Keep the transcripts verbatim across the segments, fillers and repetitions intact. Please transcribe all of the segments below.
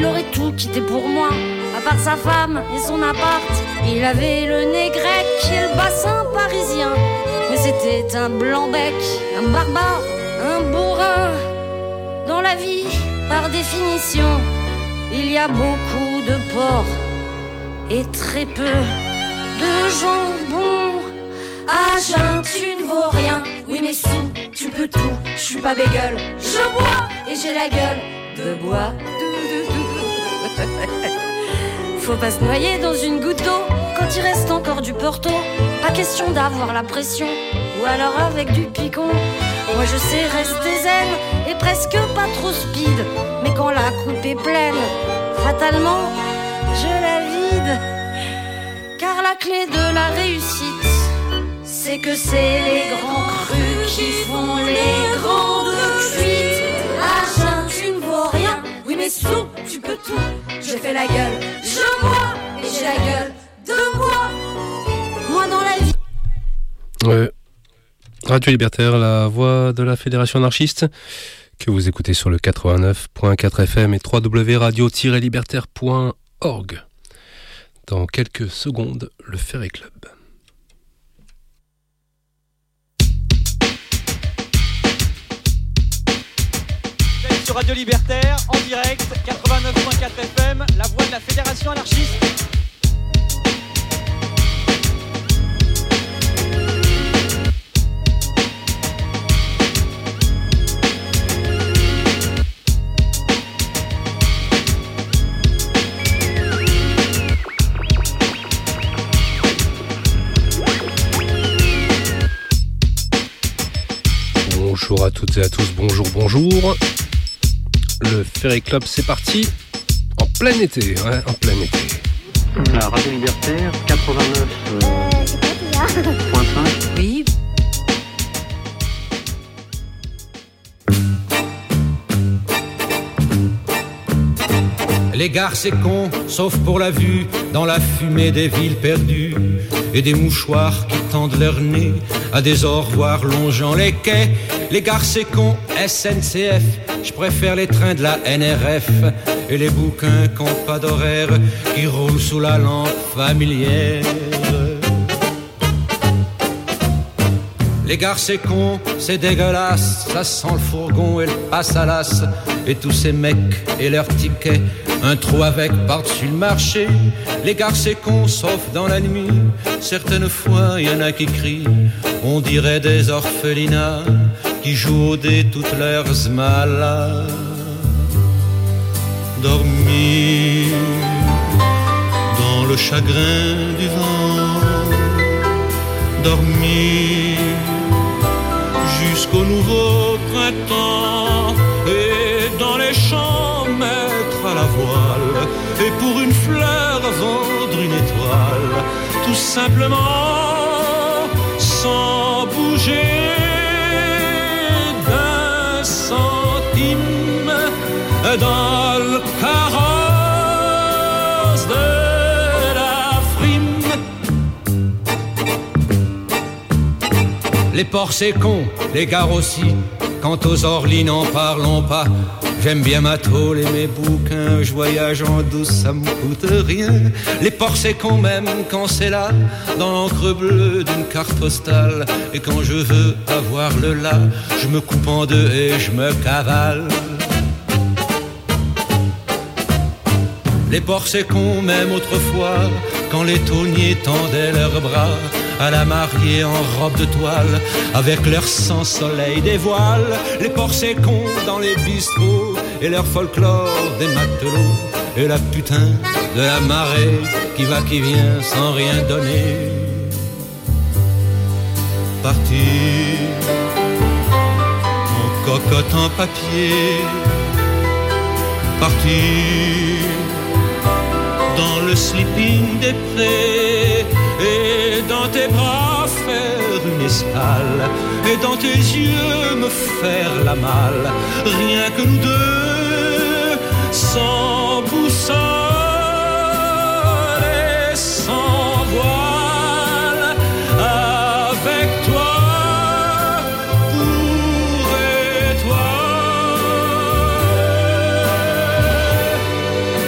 il aurait tout quitté pour moi. À part sa femme et son appart, il avait le nez grec et le bassin parisien. Mais c'était un blanc-bec, un barbare, un bourrin. Dans la vie, par définition, il y a beaucoup de porc et très peu de jambon. À jeun, tu ne vaux rien. Oui, mais sous, tu peux tout. Je suis pas bégueule, je bois et j'ai la gueule de bois. Faut pas se noyer dans une goutte d'eau quand il reste encore du porto. Pas question d'avoir la pression, ou alors avec du picon. Moi je sais rester zen et presque pas trop speed. Mais quand la coupe est pleine, fatalement, je la vide. Car la clé de la réussite, c'est que c'est les grands crus qui font les grandes cuites. À jeun, tu ne vaux rien. Oui mais sous, tu peux tout. J'ai fait la gueule, je bois et j'ai la gueule de bois. Moi dans la vie. Ouais. Radio Libertaire, la voix de la Fédération anarchiste, que vous écoutez sur le quatre-vingt-neuf point quatre F M et w w w point radio tiret libertaire point org. Dans quelques secondes, le Ferré Club. Sur Radio Libertaire, en direct, quatre-vingt-neuf point quatre F M, la voix de la Fédération anarchiste. Bonjour à toutes et à tous, bonjour, bonjour. Le Ferré Club, c'est parti. En plein été, ouais, en plein été. La Radio Libertaire, quatre-vingt-neuf point cinq. Oui. Les gares c'est con, sauf pour la vue, dans la fumée des villes perdues, et des mouchoirs qui tendent leur nez à des au revoir longeant les quais. Les gares c'est con, S N C F, je préfère les trains de la N R F, et les bouquins qui n'ont pas d'horaire, qui roulent sous la lampe familière. Les gares c'est con, c'est dégueulasse, ça sent le fourgon et le passe à l'as, et tous ces mecs et leurs tickets, un trou avec par-dessus le marché. Les gares c'est con, sauf dans la nuit, certaines fois y en a qui crient, on dirait des orphelinats qui jouent au dé toutes leurs malades. Dormir dans le chagrin du vent, dormir jusqu'au nouveau printemps, et dans les champs mettre à la voile, et pour une fleur vendre une étoile, tout simplement sans bouger d'un centime dans le carrosse de la frime. Les ports c'est con, les gares aussi, quant aux orlis n'en parlons pas. J'aime bien ma tôle et mes bouquins, je voyage en douce, ça me coûte rien. Les ports c'est con même quand c'est là, dans l'encre bleue d'une carte postale. Et quand je veux avoir le là, je me coupe en deux et je me cavale. Les ports c'est con même autrefois, quand les tauliers tendaient leurs bras à la mariée en robe de toile, avec leur sans soleil des voiles. Les porcs c'est con dans les bistrots, et leur folklore des matelots, et la putain de la marée qui va qui vient sans rien donner. Partir en cocotte en papier, partir dans le sleeping des prés, et dans tes bras faire une escale, et dans tes yeux me faire la malle, rien que nous deux, sans boussole et sans voile, avec toi, pour étoile.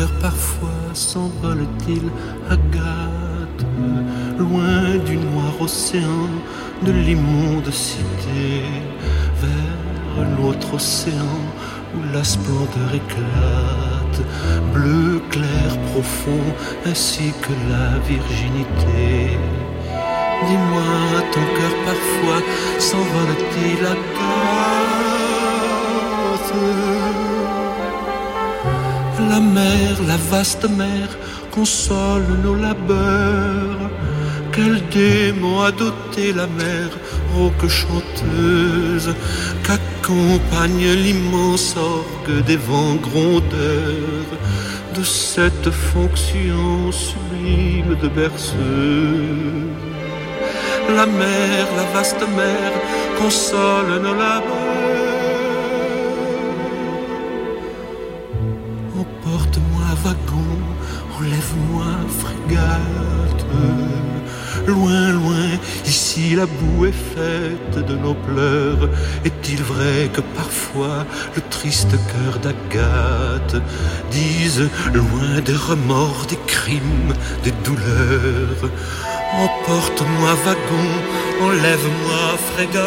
cœur parfois s'envole-t-il, Agathe, loin du noir océan de l'immonde cité, vers l'autre océan où la splendeur éclate, bleu clair profond ainsi que la virginité. Dis-moi, ton cœur parfois s'envole-t-il, Agathe? La mer, la vaste mer, console nos labeurs. Quel démon a doté la mer, rauque chanteuse, qu'accompagne l'immense orgue des vents grondeurs, de cette fonction sublime de berceuse. La mer, la vaste mer, console nos labeurs. Emporte-moi wagon, enlève-moi frégate. Loin, loin, ici la boue est faite de nos pleurs. Est-il vrai que parfois le triste cœur d'Agathe dise, loin des remords, des crimes, des douleurs, emporte-moi wagon, enlève-moi frégate.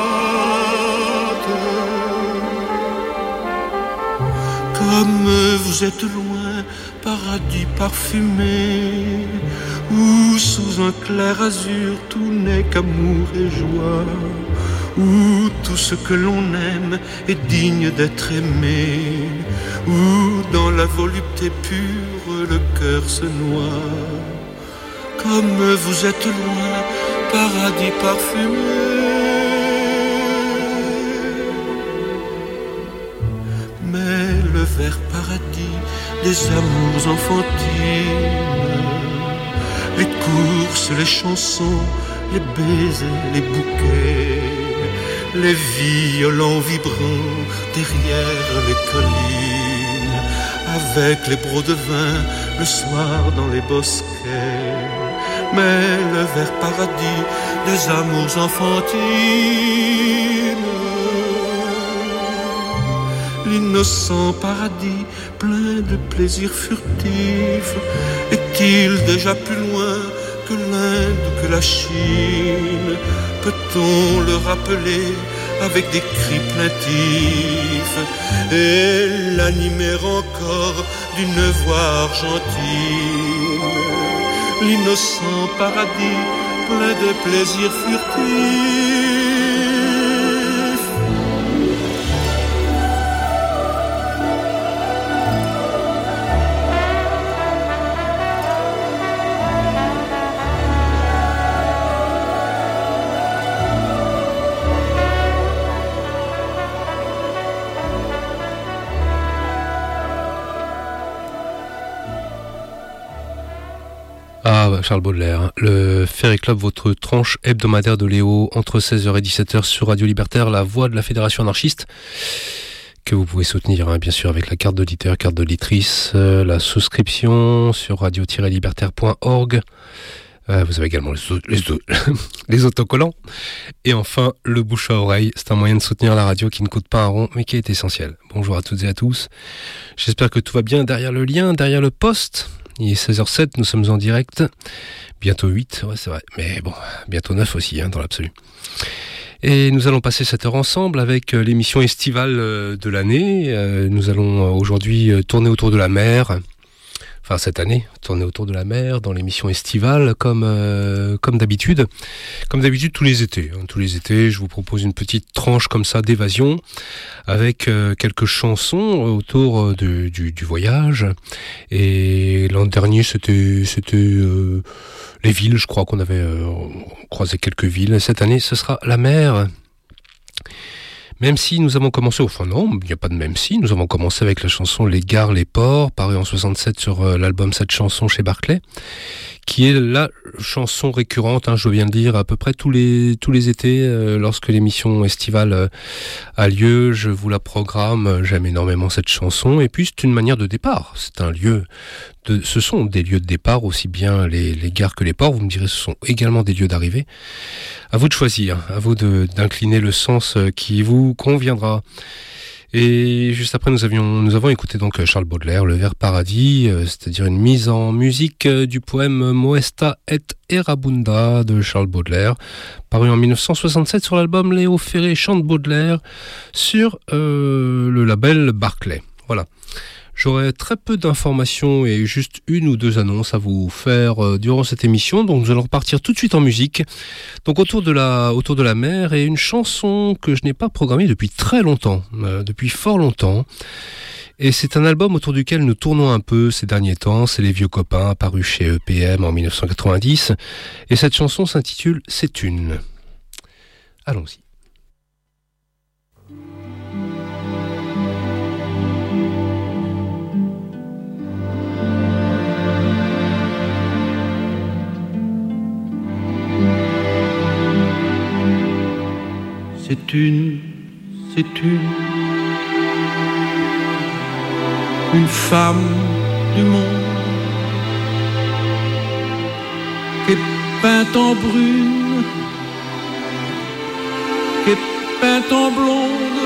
Comme vous êtes loin, paradis parfumé, où sous un clair azur tout n'est qu'amour et joie, où tout ce que l'on aime est digne d'être aimé, où dans la volupté pure le cœur se noie. Comme vous êtes loin, paradis parfumé. Mais le vert paradis des amours enfantines, les courses, les chansons, les baisers, les bouquets, les violons vibrants derrière les collines, avec les brocs de vin le soir dans les bosquets. Mais le vert paradis des amours enfantines, l'innocent paradis plein de plaisirs furtifs, est-il déjà plus loin que l'Inde ou que la Chine? Peut-on le rappeler avec des cris plaintifs et l'animer encore d'une voix argentine? L'innocent paradis plein de plaisirs furtifs. Ah, Charles Baudelaire, le Ferry Club, votre tranche hebdomadaire de Léo, entre seize heures et dix-sept heures sur Radio Libertaire, la voix de la Fédération anarchiste, que vous pouvez soutenir, hein, bien sûr, avec la carte d'auditeur, carte d'auditrice, euh, la souscription sur radio tiret libertaire point org. Euh, vous avez également les, les, les autocollants. Et enfin, le bouche à oreille. C'est un moyen de soutenir la radio qui ne coûte pas un rond, mais qui est essentiel. Bonjour à toutes et à tous. J'espère que tout va bien derrière le lien, derrière le poste. Il est seize heures zéro sept, nous sommes en direct. Bientôt huit, ouais, c'est vrai. Mais bon, bientôt neuf aussi, hein, dans l'absolu. Et nous allons passer cette heure ensemble avec l'émission estivale de l'année. Nous allons aujourd'hui tourner autour de la mer. Enfin, cette année, tourner autour de la mer dans l'émission estivale, comme euh, comme d'habitude. Comme d'habitude, tous les étés. Hein, tous les étés, je vous propose une petite tranche comme ça d'évasion, avec euh, quelques chansons autour de, du, du voyage. Et l'an dernier, c'était c'était euh, les villes, je crois qu'on avait euh, croisé quelques villes. Et cette année, ce sera la mer. Même si nous avons commencé, enfin non, il n'y a pas de même si, nous avons commencé avec la chanson Les Gares, les Ports, parue en soixante-sept sur euh, l'album Cette chanson chez Barclay, qui est la chanson récurrente, hein, je viens de dire, à peu près tous les tous les étés, euh, lorsque l'émission estivale euh, a lieu, je vous la programme, j'aime énormément cette chanson, et puis c'est une manière de départ, c'est un lieu, de, ce sont des lieux de départ, aussi bien les, les gares que les ports, vous me direz, ce sont également des lieux d'arrivée. À vous de choisir, à vous de, d'incliner le sens qui vous conviendra. Et juste après, nous avions, nous avons écouté donc Charles Baudelaire, Le Vers Paradis, euh, c'est-à-dire une mise en musique euh, du poème Moesta et Erabunda de Charles Baudelaire, paru en mille neuf cent soixante-sept sur l'album Léo Ferré chante Baudelaire sur euh, le label Barclay. Voilà. J'aurai très peu d'informations et juste une ou deux annonces à vous faire euh, durant cette émission. Donc nous allons repartir tout de suite en musique. Donc autour de la, autour de la mer et une chanson que je n'ai pas programmée depuis très longtemps, euh, depuis fort longtemps. Et c'est un album autour duquel nous tournons un peu ces derniers temps. C'est Les Vieux Copains, paru chez E P M en mille neuf cent quatre-vingt-dix. Et cette chanson s'intitule C'est une. Allons-y. C'est une, c'est une, une femme du monde qui est peinte en brune, qui est peinte en blonde.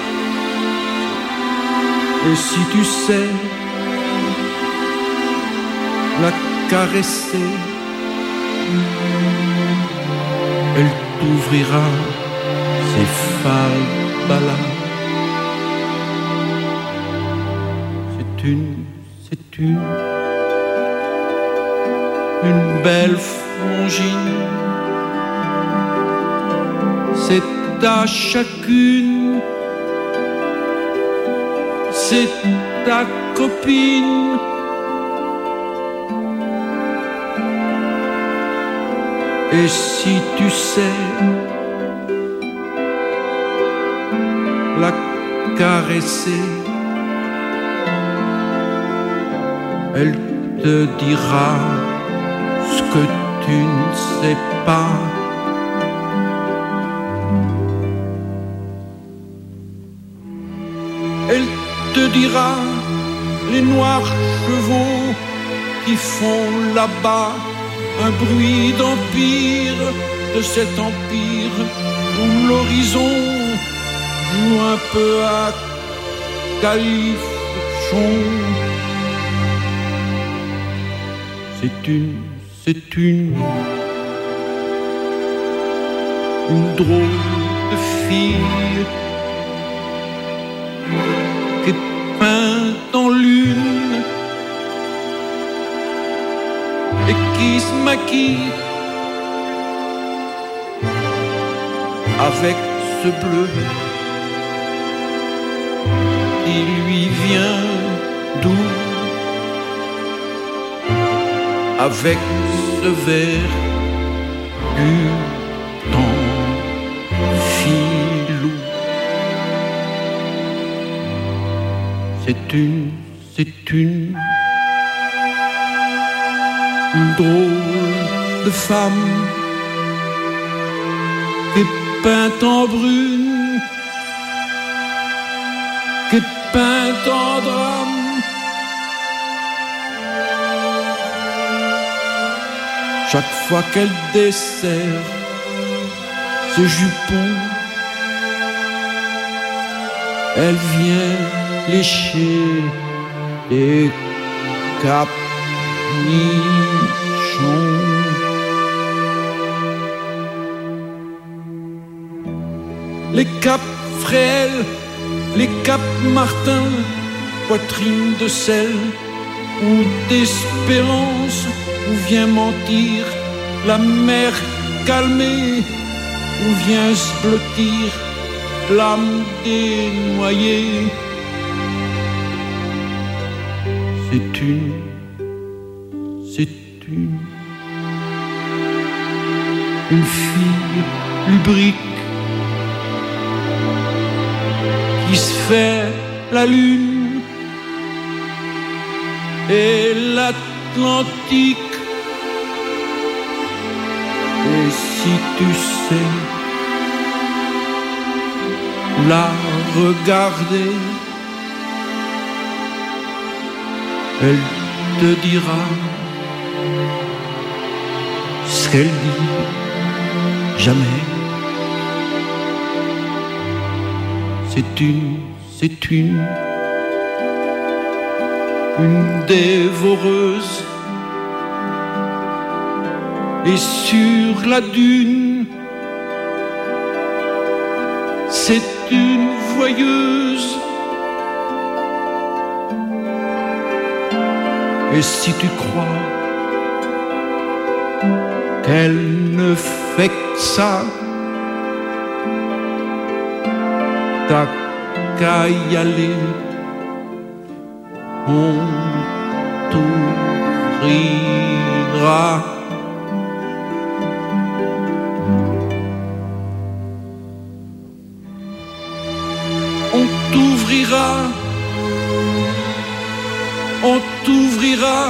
Et si tu sais la caresser, elle t'ouvrira ses falbalas. C'est une, c'est une, une belle frangine. C'est à chacune, c'est ta copine. Et si tu sais la caresser, elle te dira ce que tu ne sais pas. Elle te dira les noirs chevaux qui font là-bas un bruit d'empire, de cet empire où l'horizon joue un peu à califourchon. C'est une, c'est une, une drôle de fille qui est peinte en lune et qui se maquille avec ce bleu qui lui vient d'où, avec ce vert du temps filou. C'est une, c'est une, une drôle de femme qui est peinte en brune, qui est peinte en drame. Chaque fois qu'elle dessert ce jupon, elle vient lécher les capnichons. Les Cap frêles, les Cap Martin, poitrine de sel ou d'espérance, où vient mentir la mer calmée, où vient se blottir l'âme des noyés. C'est une, c'est une, une fille lubrique qui se fait la lune et l'Atlantique. Et si tu sais la regarder, elle te dira ce qu'elle dit jamais. C'est une, c'est une, une dévoreuse. Et sur la dune, c'est une voyeuse. Et si tu crois qu'elle ne fait que ça, t'as qu'à y aller, on t'ouvrira. On t'ouvrira, on t'ouvrira,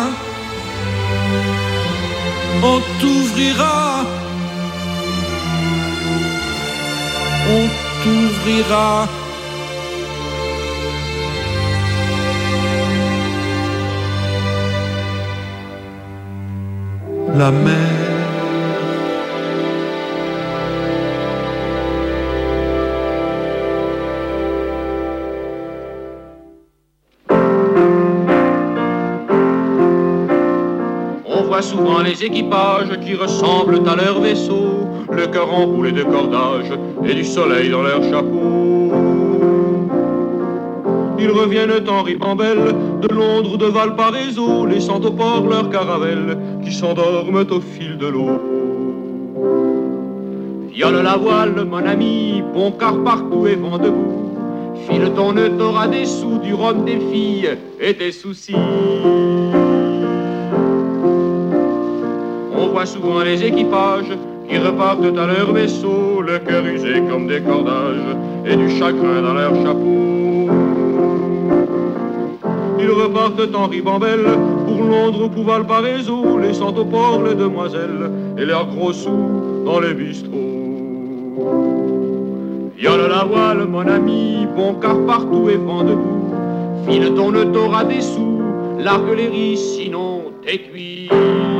on t'ouvrira, on t'ouvrira. La mer. On voit souvent les équipages qui ressemblent à leur vaisseau, le cœur enroulé de cordages et du soleil dans leur chapeau. Ils reviennent en ribambelle de Londres ou de Valparaiso, laissant au port leurs caravelles qui s'endorment au fil de l'eau. Viole la voile, mon ami, bon car partout est vent debout. File ton nœud, t'auras des sous, du rhum, des filles et tes soucis. On voit souvent les équipages qui repartent à leur vaisseau, le cœur usé comme des cordages et du chagrin dans leur chapeau. Ils repartent en ribambelle pour Londres ou pour Valparaiso, laissant au port les demoiselles et leurs gros sous dans les bistrots. Viole la voile, mon ami, bon car partout est vent debout. File ton nœud, t'auras des sous, largue les risses, sinon t'es cuit.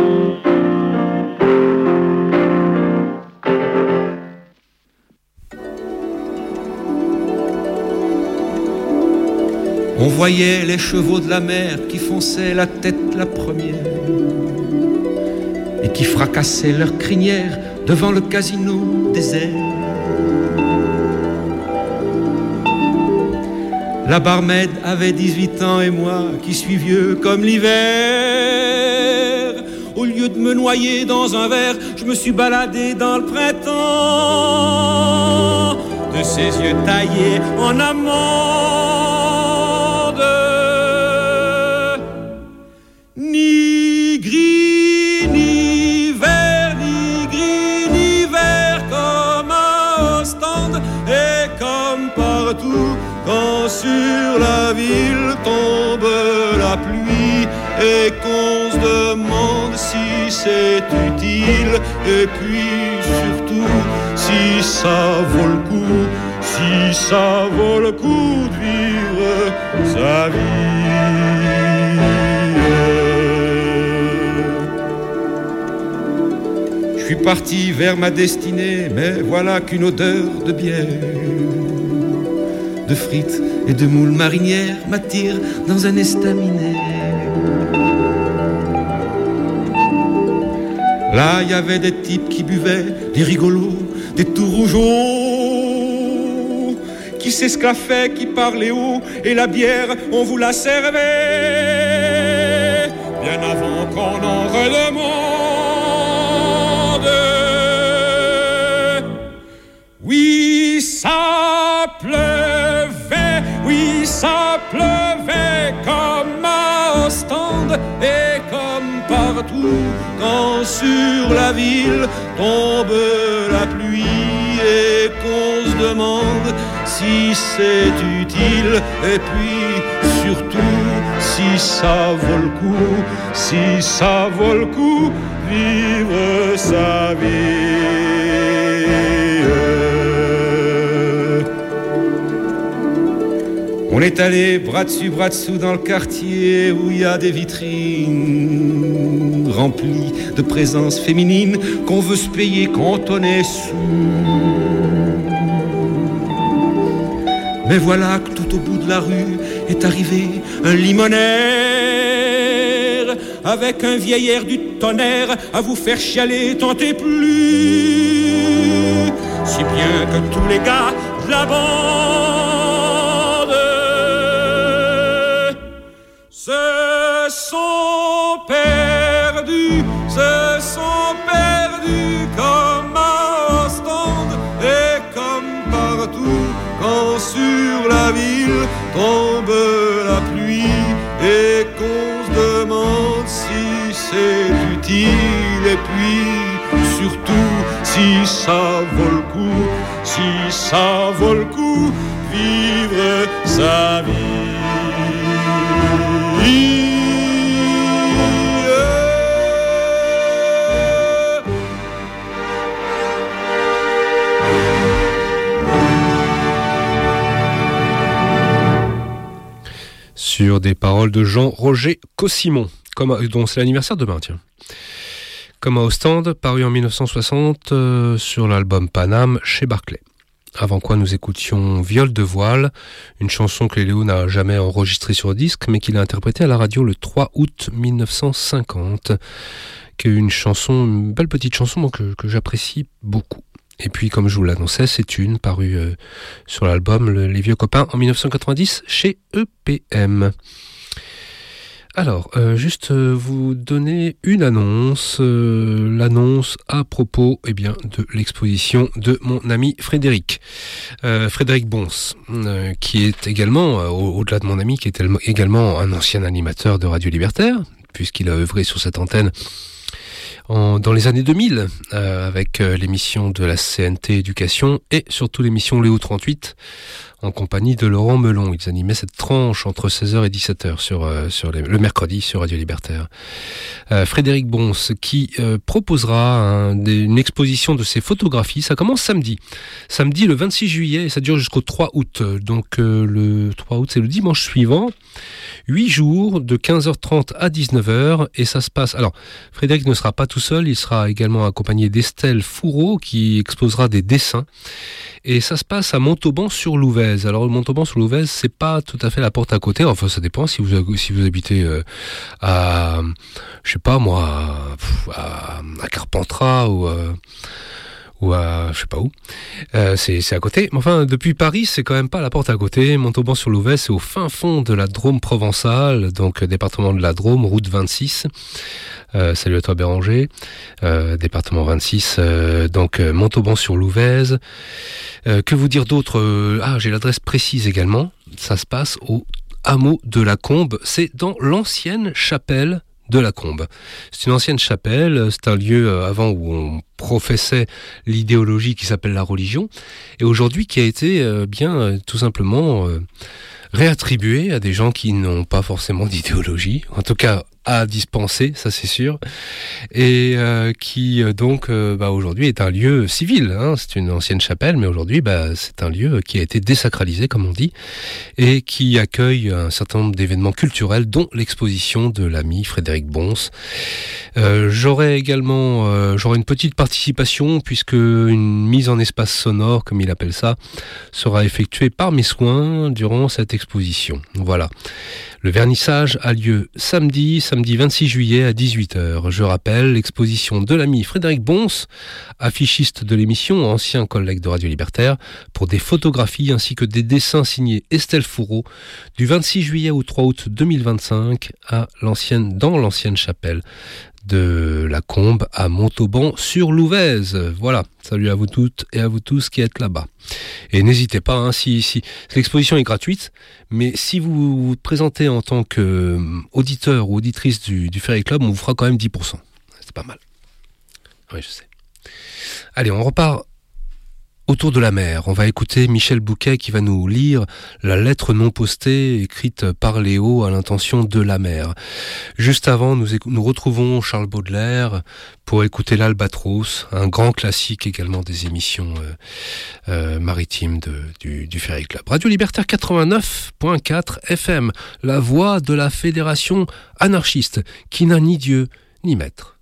On voyait les chevaux de la mer qui fonçaient la tête la première et qui fracassaient leurs crinières devant le casino désert. La barmaid avait dix-huit ans et moi qui suis vieux comme l'hiver. Au lieu de me noyer dans un verre, je me suis baladé dans le printemps de ses yeux taillés en amande. Ni gris, ni vert, ni gris, ni vert, comme à Ostende et comme partout. Quand sur la ville tombe la pluie et qu'on se demande si c'est utile, et puis surtout si ça vaut le coup, si ça vaut le coup de vivre sa vie. Je suis parti vers ma destinée, mais voilà qu'une odeur de bière, de frites et de moules marinières m'attire dans un estaminet. Là, il y avait des types qui buvaient, des rigolos, des tout rougeaux, qui s'esclaffaient, qui parlaient haut, et la bière, on vous la servait bien avant qu'on en redemande. Oui, ça pleuvait, oui, ça pleuvait comme à Ostende et comme partout. Quand sur la ville tombe la pluie et qu'on se demande si c'est utile, et puis surtout si ça vaut le coup, si ça vaut le coup, vivre sa vie. On est allé bras dessus, bras dessous dans le quartier où il y a des vitrines remplies de présences féminines qu'on veut se payer quand on est sous. Mais voilà que tout au bout de la rue est arrivé un limonaire avec un vieil air du tonnerre à vous faire chialer, tentez plus. Si bien que tous les gars de la bande se sont perdus, se sont perdus comme à Ostende et comme partout quand sur la ville tombe la pluie et qu'on se demande si c'est utile et puis surtout si ça vaut le coup, si ça vaut le coup, vivre sa vie. Sur des paroles de Jean-Roger Cossimon, comme, dont c'est l'anniversaire demain, tiens. Comme à Ostende, paru en mille neuf cent soixante euh, sur l'album Paname chez Barclay. Avant quoi nous écoutions Viol de voile, une chanson que Léo n'a jamais enregistrée sur disque, mais qu'il a interprétée à la radio le trois août mille neuf cent cinquante, qui est une chanson, une belle petite chanson que, que j'apprécie beaucoup. Et puis, comme je vous l'annonçais, c'est une parue euh, sur l'album le, Les Vieux Copains en mille neuf cent quatre-vingt-dix chez E P M. Alors, euh, juste euh, vous donner une annonce, euh, l'annonce à propos eh bien, de l'exposition de mon ami Frédéric, euh, Frédéric Bons, euh, qui est également, euh, au-delà de mon ami, qui est également un ancien animateur de Radio Libertaire, puisqu'il a œuvré sur cette antenne En, dans les années deux mille, euh, avec euh, l'émission de la C N T Éducation et surtout l'émission Léo trente-huit, en compagnie de Laurent Melon. Ils animaient cette tranche entre seize heures et dix-sept heures sur, euh, sur les, le mercredi sur Radio Libertaire. Euh, Frédéric Bons qui euh, proposera un, des, une exposition de ses photographies. Ça commence samedi. Samedi le vingt-six juillet et ça dure jusqu'au trois août. Donc euh, le trois août, c'est le dimanche suivant. huit jours de quinze heures trente à dix-neuf heures et ça se passe... Alors, Frédéric ne sera pas tout seul, il sera également accompagné d'Estelle Fourreau qui exposera des dessins et ça se passe à Montauban-sur-Louvèze. Alors, Montauban-sur-Louvèze, c'est pas tout à fait la porte à côté, enfin ça dépend si vous, si vous habitez euh, à, je sais pas moi, à, à Carpentras ou... Euh, ou à je sais pas où, euh, c'est, c'est à côté. Mais enfin, depuis Paris, c'est quand même pas à la porte à côté. Montauban-sur-Louvèze, c'est au fin fond de la Drôme provençale, donc département de la Drôme, route vingt-six. Euh, salut à toi Béranger, euh, département vingt-six, euh, donc euh, Montauban-sur-Louvèze. Euh, que vous dire d'autre euh, Ah, j'ai l'adresse précise également. Ça se passe au hameau de la Combe. C'est dans l'ancienne chapelle de la Combe. C'est une ancienne chapelle, c'est un lieu avant où on professait l'idéologie qui s'appelle la religion, et aujourd'hui qui a été euh, bien euh, tout simplement euh, réattribué à des gens qui n'ont pas forcément d'idéologie, en tout cas à dispenser, ça c'est sûr, et euh, qui euh, donc euh, bah, aujourd'hui est un lieu civil, hein. C'est une ancienne chapelle, mais aujourd'hui bah, c'est un lieu qui a été désacralisé comme on dit, et qui accueille un certain nombre d'événements culturels, dont l'exposition de l'ami Frédéric Bons. Euh, j'aurai également euh, j'aurai une petite participation, puisque une mise en espace sonore, comme il appelle ça, sera effectuée par mes soins durant cette exposition. Voilà. Le vernissage a lieu samedi, samedi vingt-six juillet à dix-huit heures. Je rappelle, l'exposition de l'ami Frédéric Bons, affichiste de l'émission, ancien collègue de Radio Libertaire, pour des photographies ainsi que des dessins signés Estelle Fourreau, du vingt-six juillet au trois août deux mille vingt-cinq à l'ancienne, dans l'ancienne chapelle de la Combe à Montauban-sur-Louvèze. Voilà, salut à vous toutes et à vous tous qui êtes là-bas. Et n'hésitez pas, hein, si, si l'exposition est gratuite, mais si vous vous présentez en tant qu'auditeur ou auditrice du, du Ferry Club, on vous fera quand même dix pour cent. C'est pas mal. Oui, je sais. Allez, on repart autour de la mer. On va écouter Michel Bouquet qui va nous lire la lettre non postée écrite par Léo à l'intention de la mer. Juste avant, nous, éc- nous retrouvons Charles Baudelaire pour écouter l'Albatros, un grand classique également des émissions euh, euh, maritimes de, du, du Ferry Club. Radio Libertaire quatre-vingt-neuf point quatre F M, la voix de la fédération anarchiste qui n'a ni Dieu ni maître.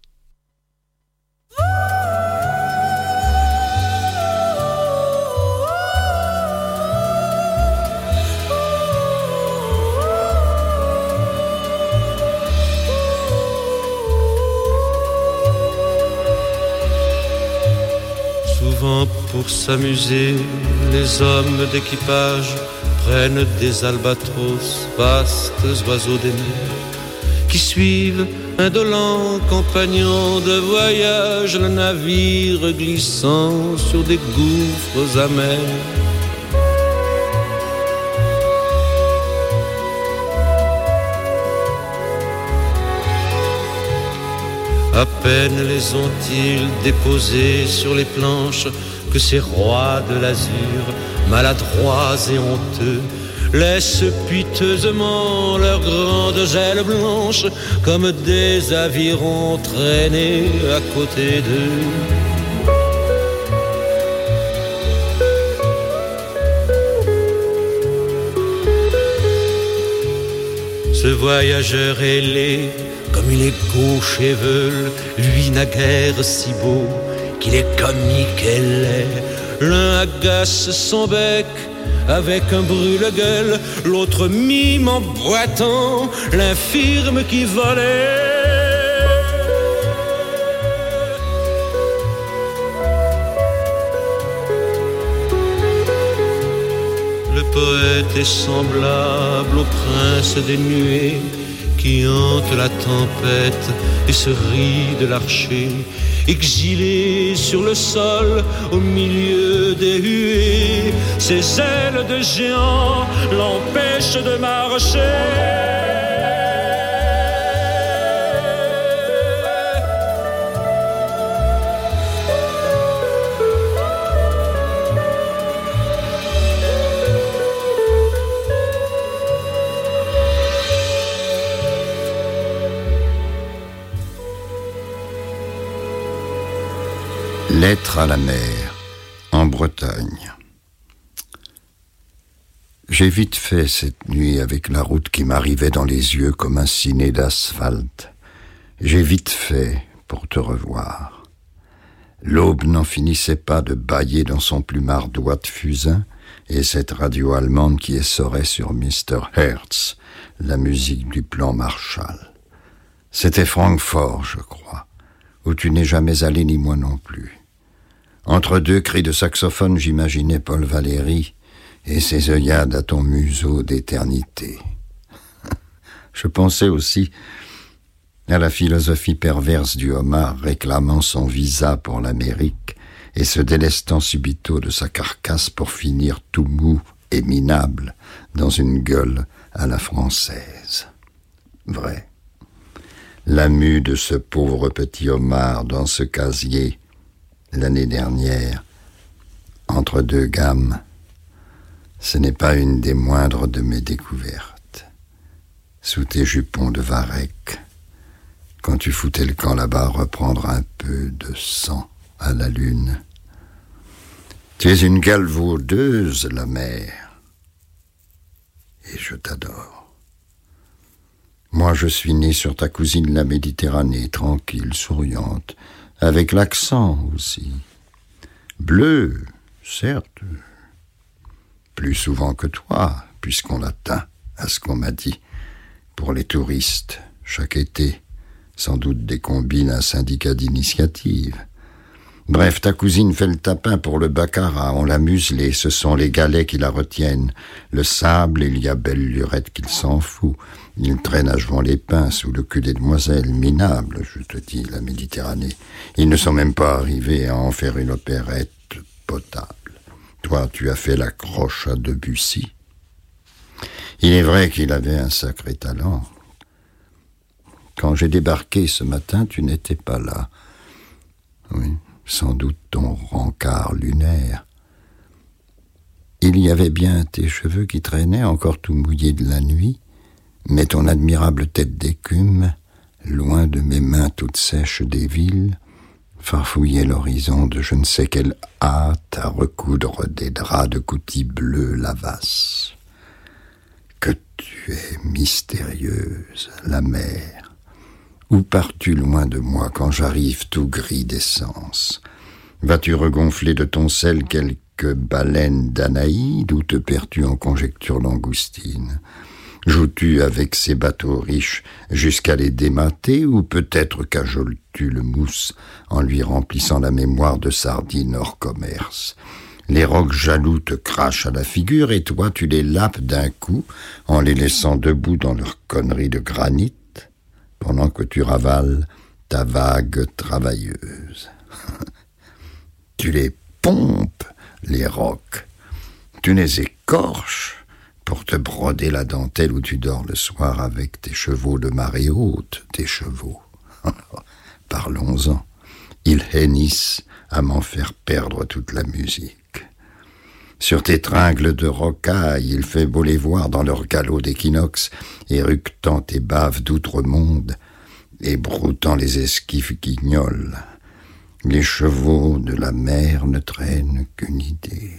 Souvent pour s'amuser, les hommes d'équipage prennent des albatros, vastes oiseaux des mers, qui suivent indolents compagnons de voyage, le navire glissant sur des gouffres amers. À peine les ont-ils déposés sur les planches que ces rois de l'azur, maladroits et honteux, laissent piteusement leurs grandes ailes blanches comme des avirons traînés à côté d'eux. Ce voyageur ailé, comme il est gauche et veule, lui naguère si beau qu'il est comique et laid. L'un agace son bec avec un brûle-gueule, l'autre mime en boitant l'infirme qui volait. Le poète est semblable au prince des nuées qui hante la tempête et se rit de l'archer, exilé sur le sol au milieu des huées. Ses ailes de géant l'empêchent de marcher. Lettre à la mer, en Bretagne. J'ai vite fait cette nuit avec la route qui m'arrivait dans les yeux comme un ciné d'asphalte. J'ai vite fait pour te revoir. L'aube n'en finissait pas de bâiller dans son plumard d'oie de fusain et cette radio allemande qui essorait sur mister Hertz, la musique du plan Marshall. C'était Francfort, je crois, où tu n'es jamais allé ni moi non plus. Entre deux cris de saxophone, j'imaginais Paul Valéry et ses œillades à ton museau d'éternité. Je pensais aussi à la philosophie perverse du homard réclamant son visa pour l'Amérique et se délestant subito de sa carcasse pour finir tout mou et minable dans une gueule à la française. Vrai. La mue de ce pauvre petit homard dans ce casier l'année dernière, entre deux gammes, ce n'est pas une des moindres de mes découvertes. Sous tes jupons de varech, quand tu foutais le camp là-bas, reprendre un peu de sang à la lune. Tu es une galvaudeuse, la mer, et je t'adore. Moi, je suis né sur ta cousine la Méditerranée, tranquille, souriante, avec l'accent aussi. Bleu, certes, plus souvent que toi, puisqu'on l'atteint, à ce qu'on m'a dit, pour les touristes, chaque été, sans doute des combines un syndicat d'initiative. Bref, ta cousine fait le tapin pour le baccarat, on l'a muselée, ce sont les galets qui la retiennent. Le sable, il y a belle lurette qu'il s'en fout. Il traîne à jouant les pins sous le cul des demoiselles, minables, je te dis, la Méditerranée. Ils ne sont même pas arrivés à en faire une opérette potable. Toi, tu as fait la croche à Debussy. Il est vrai qu'il avait un sacré talent. Quand j'ai débarqué ce matin, tu n'étais pas là. Oui, sans doute ton rencard lunaire. Il y avait bien tes cheveux qui traînaient, encore tout mouillés de la nuit, mais ton admirable tête d'écume, loin de mes mains toutes sèches des villes, farfouillait l'horizon de je ne sais quelle hâte à recoudre des draps de coutil bleu lavasse. Que tu es mystérieuse, la mer. Où pars-tu loin de moi quand j'arrive tout gris d'essence? Vas-tu regonfler de ton sel quelques baleines d'Anaïde ou te perds-tu en conjectures langoustines? Joues-tu avec ces bateaux riches jusqu'à les démater, ou peut-être cajoles-tu le mousse en lui remplissant la mémoire de sardines hors commerce? Les rocs jaloux te crachent à la figure et toi tu les lapes d'un coup en les laissant debout dans leur connerie de granit pendant que tu ravales ta vague travailleuse. Tu les pompes, les rocs. Tu les écorches pour te broder la dentelle où tu dors le soir avec tes chevaux de marée haute, tes chevaux. Parlons-en. Ils hennissent à m'en faire perdre toute la musique. Sur tes tringles de rocaille, il fait beau les voir dans leur galop d'équinoxe, éructant tes baves d'outre-monde et broutant les esquifs guignols. Les chevaux de la mer ne traînent qu'une idée.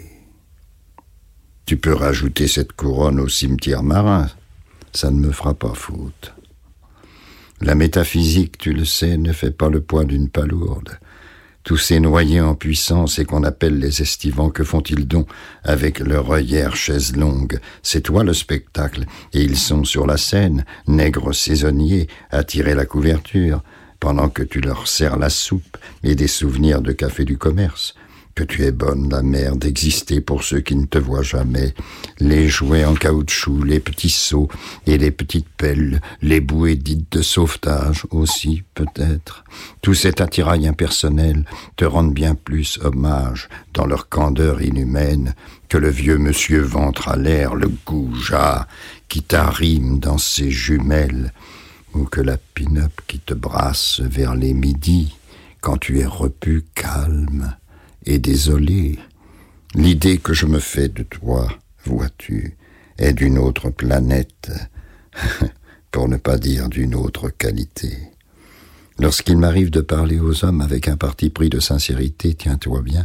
Tu peux rajouter cette couronne au cimetière marin, ça ne me fera pas faute. La métaphysique, tu le sais, ne fait pas le poids d'une palourde. Tous ces noyés en puissance et qu'on appelle les estivants, que font-ils donc avec leur œillère chaise longue? C'est toi le spectacle, et ils sont sur la scène, nègres saisonniers, à tirer la couverture, pendant que tu leur sers la soupe et des souvenirs de café du commerce. Que tu es bonne, la mère, d'exister pour ceux qui ne te voient jamais. Les jouets en caoutchouc, les petits seaux et les petites pelles, les bouées dites de sauvetage aussi, peut-être. Tout cet attirail impersonnel te rendent bien plus hommage dans leur candeur inhumaine que le vieux monsieur ventre à l'air, le goujat, qui t'arrime dans ses jumelles, ou que la pin-up qui te brasse vers les midis quand tu es repu calme et désolé. L'idée que je me fais de toi, vois-tu, est d'une autre planète, pour ne pas dire d'une autre qualité. Lorsqu'il m'arrive de parler aux hommes avec un parti pris de sincérité, tiens-toi bien,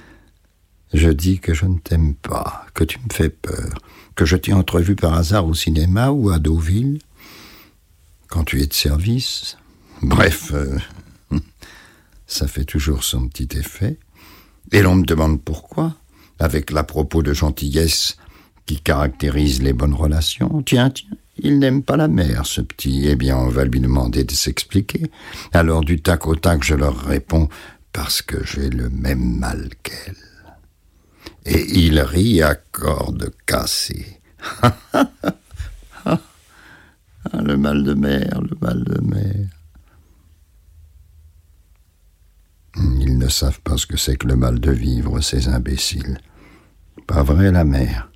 je dis que je ne t'aime pas, que tu me fais peur, que je t'ai entrevu par hasard au cinéma ou à Deauville, quand tu es de service. Bref, euh, ça fait toujours son petit effet. Et l'on me demande pourquoi, avec l'à-propos de gentillesse qui caractérise les bonnes relations. Tiens, tiens, il n'aime pas la mère, ce petit. Eh bien, on va lui demander de s'expliquer. Alors, du tac au tac, je leur réponds, parce que j'ai le même mal qu'elle. Et il rit à cordes cassées. Ah, le mal de mer, le mal de mer. Ils ne savent pas ce que c'est que le mal de vivre, ces imbéciles. Pas vrai, la mère?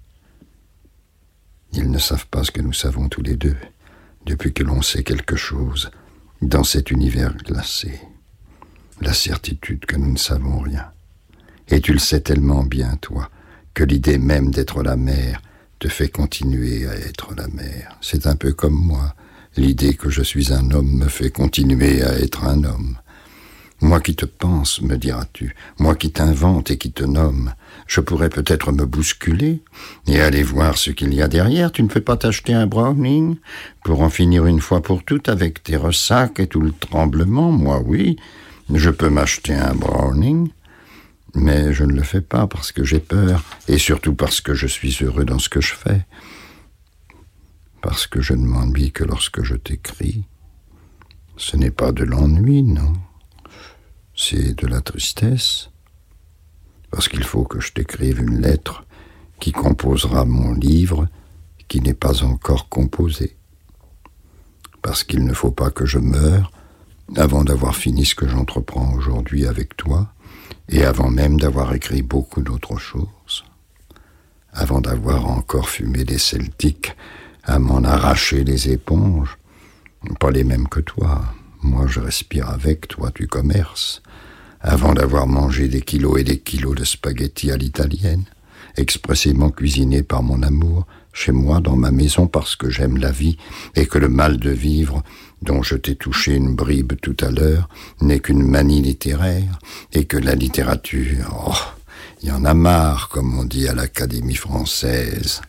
Ils ne savent pas ce que nous savons tous les deux, depuis que l'on sait quelque chose, dans cet univers glacé. La certitude que nous ne savons rien. Et tu le sais tellement bien, toi, que l'idée même d'être la mère te fait continuer à être la mère. C'est un peu comme moi. L'idée que je suis un homme me fait continuer à être un homme. Moi qui te pense, me diras-tu, moi qui t'invente et qui te nomme, je pourrais peut-être me bousculer et aller voir ce qu'il y a derrière. Tu ne peux pas t'acheter un Browning pour en finir une fois pour toutes avec tes ressacs et tout le tremblement? Moi, oui, je peux m'acheter un Browning, mais je ne le fais pas parce que j'ai peur et surtout parce que je suis heureux dans ce que je fais. Parce que je ne m'ennuie que lorsque je t'écris. Ce n'est pas de l'ennui, non. C'est de la tristesse, parce qu'il faut que je t'écrive une lettre qui composera mon livre qui n'est pas encore composé, parce qu'il ne faut pas que je meure avant d'avoir fini ce que j'entreprends aujourd'hui avec toi, et avant même d'avoir écrit beaucoup d'autres choses, avant d'avoir encore fumé des celtiques à m'en arracher les éponges, pas les mêmes que toi. Moi, je respire avec, toi, tu commerces. Avant d'avoir mangé des kilos et des kilos de spaghettis à l'italienne, expressément cuisinés par mon amour, chez moi, dans ma maison, parce que j'aime la vie, et que le mal de vivre, dont je t'ai touché une bribe tout à l'heure, n'est qu'une manie littéraire, et que la littérature, oh, il y en a marre, comme on dit à l'Académie française.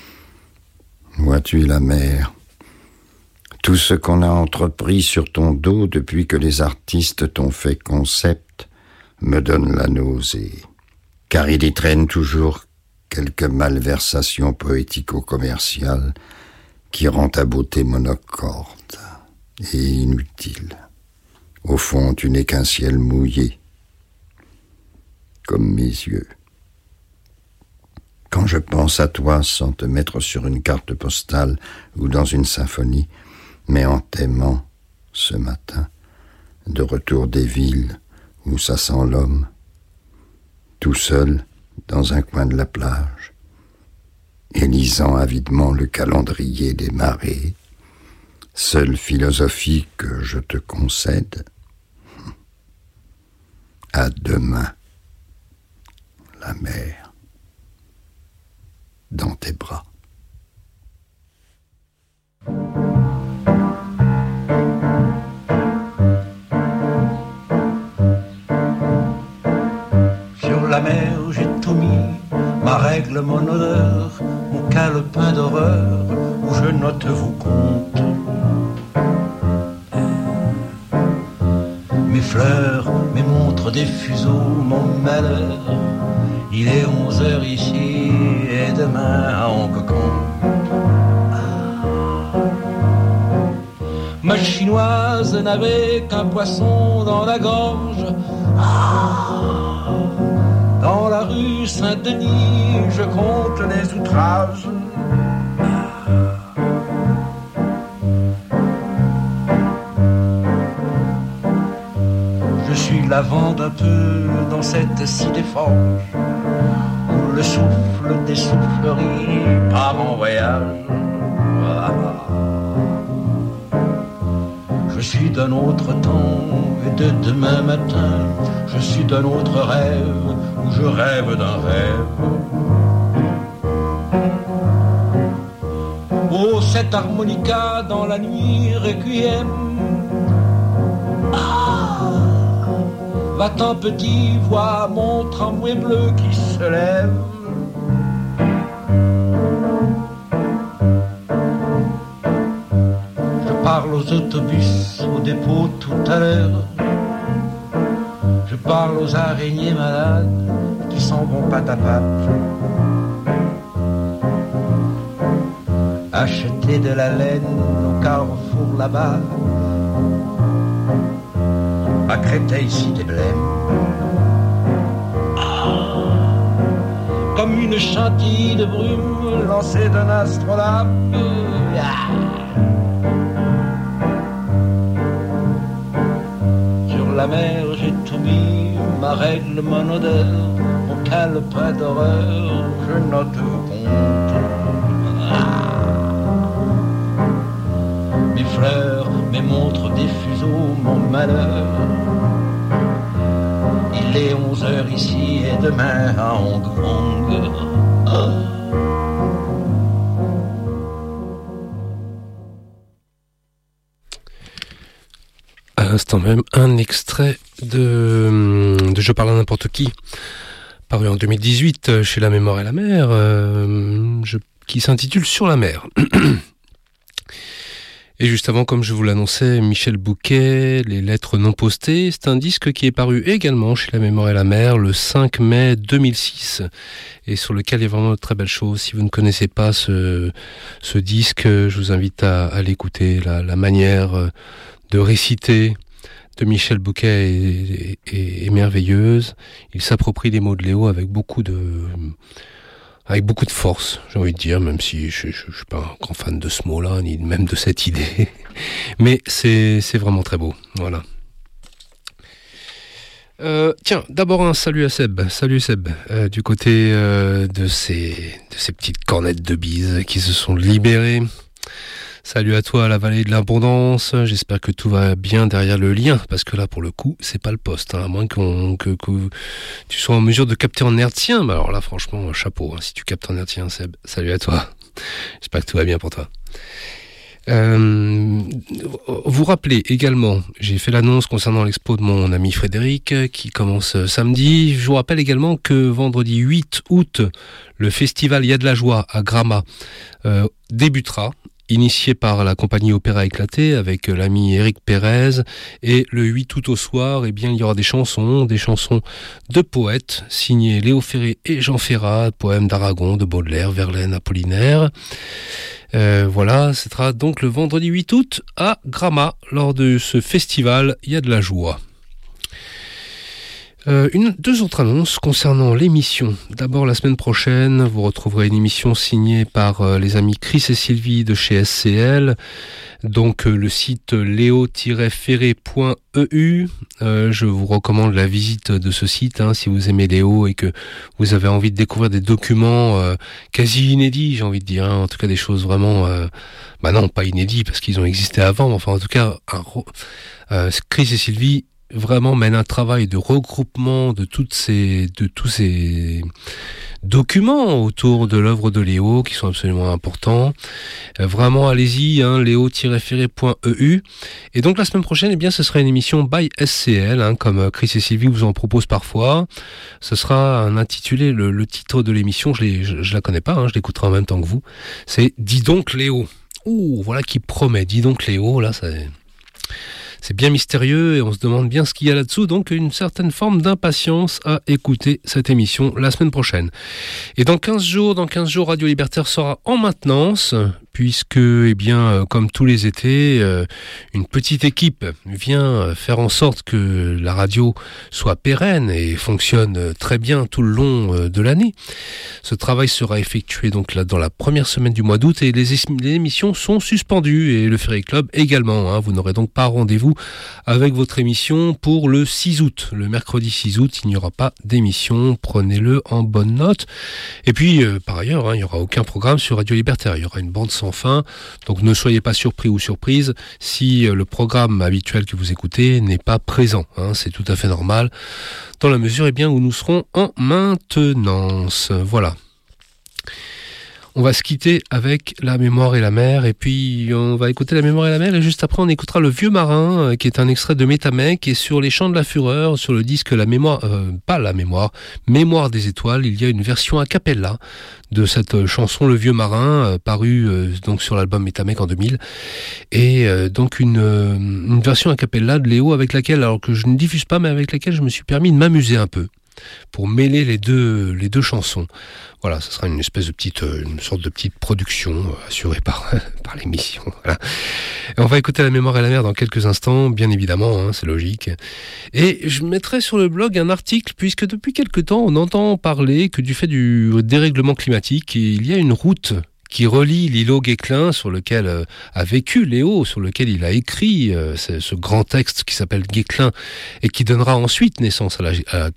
Vois-tu, la mère, tout ce qu'on a entrepris sur ton dos depuis que les artistes t'ont fait concept me donne la nausée, car il y traîne toujours quelque malversation poético-commerciale qui rend ta beauté monocorde et inutile. Au fond, tu n'es qu'un ciel mouillé, comme mes yeux. Quand je pense à toi sans te mettre sur une carte postale ou dans une symphonie, mais en t'aimant ce matin, de retour des villes où ça sent l'homme, tout seul dans un coin de la plage, et lisant avidement le calendrier des marées, seule philosophie que je te concède, à demain, la mer, dans tes bras. Sur la mer, j'ai tout mis, ma règle, mon odeur, mon calepin d'horreur, où je note vos comptes. Mes fleurs, mes montres, des fuseaux, mon malheur. Il est onze heures ici et demain à Hong Kong. Ma chinoise n'avait qu'un poisson dans la gorge. Dans la rue Saint-Denis, je compte les outrages. Je suis la vente un peu dans cette cité forge, où le souffle des souffleries part en voyage. Je suis d'un autre temps et de demain matin, je suis d'un autre rêve où je rêve d'un rêve. Oh, cette harmonica dans la nuit requiem. Ah, va-t'en petit, vois mon tramway bleu qui se lève. Je parle aux autobus, au dépôt tout à l'heure. Je parle aux araignées malades qui s'en vont patte à patte. Acheter de la laine au carrefour là-bas. À Créteil ici des blêmes. Ah, comme une chantilly de brume lancée d'un astrolabe. Ah. Sur la mer j'ai tout mis, ma règle, mon odeur, mon calepin d'horreur, je note vos comptes. Mes fleurs, mes montres, des fuseaux, mon malheur. Il est onze heures ici et demain à Hong Kong. Oh. À l'instant même, un extrait de, de Je parle à n'importe qui, paru en deux mille dix-huit chez La Mémoire et la Mer, euh, je, qui s'intitule Sur la mer. Et juste avant, comme je vous l'annonçais, Michel Bouquet, Les lettres non postées, c'est un disque qui est paru également chez La Mémoire et la Mer le cinq mai deux mille six, et sur lequel il y a vraiment de très belles choses. Si vous ne connaissez pas ce, ce disque, je vous invite à, à l'écouter. La, la manière de réciter de Michel Bouquet est, est, est merveilleuse. Il s'approprie les mots de Léo avec beaucoup de... avec beaucoup de force, j'ai envie de dire, même si je, je, je suis pas un grand fan de ce mot-là, ni même de cette idée. Mais c'est, c'est vraiment très beau, voilà. Euh, tiens, d'abord un salut à Seb, salut Seb, euh, du côté euh, de ces, de ces petites cornettes de bise qui se sont libérées. Salut à toi à la vallée de l'abondance, j'espère que tout va bien derrière le lien, parce que là pour le coup c'est pas le poste, hein, à moins qu'on, que, que tu sois en mesure de capter en hertzien. Mais alors là franchement chapeau, hein, si tu captes en hertzien Seb, salut à toi, j'espère que tout va bien pour toi. Euh, vous rappelez également, j'ai fait l'annonce concernant l'expo de mon ami Frédéric qui commence samedi. Je vous rappelle également que vendredi huit août, le festival Il y a de la joie à Gramma euh, débutera. initié par la compagnie Opéra Éclaté avec l'ami Éric Pérez. Et le huit août au soir, eh bien, il y aura des chansons, des chansons de poètes signés Léo Ferré et Jean Ferrat, poèmes d'Aragon, de Baudelaire, Verlaine, Apollinaire. Euh, voilà, ce sera donc le vendredi huit août à Gramat. Lors de ce festival, il y a de la joie. Euh, une, deux autres annonces concernant l'émission. D'abord, la semaine prochaine, vous retrouverez une émission signée par euh, les amis Chris et Sylvie de chez S C L. Donc, euh, le site léo tiret ferré point e u. Euh, je vous recommande la visite de ce site, hein, si vous aimez Léo et que vous avez envie de découvrir des documents euh, quasi inédits, j'ai envie de dire. Hein, en tout cas, des choses vraiment... Euh, bah non, pas inédits parce qu'ils ont existé avant, mais enfin, en tout cas, un, euh, Chris et Sylvie vraiment mène un travail de regroupement de toutes ces, de tous ces documents autour de l'œuvre de Léo qui sont absolument importants. Euh, vraiment, allez-y, hein, léo tiret ferré point e u. Et donc la semaine prochaine, eh bien, ce sera une émission by S C L, hein, comme Chris et Sylvie vous en proposent parfois. Ce sera un intitulé, le, le titre de l'émission, je, l'ai, je, je la connais pas, hein, je l'écouterai en même temps que vous. C'est Dis donc Léo. Ouh, voilà qui promet. Dis donc Léo, là, ça. C'est bien mystérieux et on se demande bien ce qu'il y a là-dessous, donc une certaine forme d'impatience à écouter cette émission la semaine prochaine. Et dans quinze jours, dans quinze jours, Radio Libertaire sera en maintenance, puisque, eh bien, comme tous les étés, une petite équipe vient faire en sorte que la radio soit pérenne et fonctionne très bien tout le long de l'année. Ce travail sera effectué donc là dans la première semaine du mois d'août et les, les émissions sont suspendues et le Ferry Club également. Hein. Vous n'aurez donc pas rendez-vous avec votre émission pour le six août. Le mercredi six août, il n'y aura pas d'émission. Prenez-le en bonne note. Et puis, euh, par ailleurs, hein, il n'y aura aucun programme sur Radio Libertaire. Il y aura une bande sans fin. Donc, ne soyez pas surpris ou surprise si euh, le programme habituel que vous écoutez n'est pas présent. Hein. C'est tout à fait normal dans la mesure eh bien, où nous serons en maintenance. Voilà. On va se quitter avec La Mémoire et la Mer, et puis on va écouter La Mémoire et la Mer, et juste après on écoutera Le Vieux Marin, qui est un extrait de Métamec, et sur Les Chants de la Fureur, sur le disque La Mémoire, euh, pas La Mémoire, Mémoire des Étoiles, il y a une version a cappella de cette chanson Le Vieux Marin, euh, parue euh, donc sur l'album Métamec en deux mille, et euh, donc une, euh, une version a cappella de Léo avec laquelle, alors que je ne diffuse pas, mais avec laquelle je me suis permis de m'amuser un peu, pour mêler les deux, les deux chansons. Voilà, ce sera une espèce de petite, une sorte de petite production assurée par, par l'émission. Voilà. Et on va écouter La Mémoire et la Mer dans quelques instants, bien évidemment, hein, c'est logique. Et je mettrai sur le blog un article, puisque depuis quelque temps, on entend parler que du fait du dérèglement climatique, il y a une route qui relie l'îlot Guesclin, sur lequel euh, a vécu Léo, sur lequel il a écrit euh, ce, ce grand texte qui s'appelle Guesclin, et qui donnera ensuite naissance à la, à, à,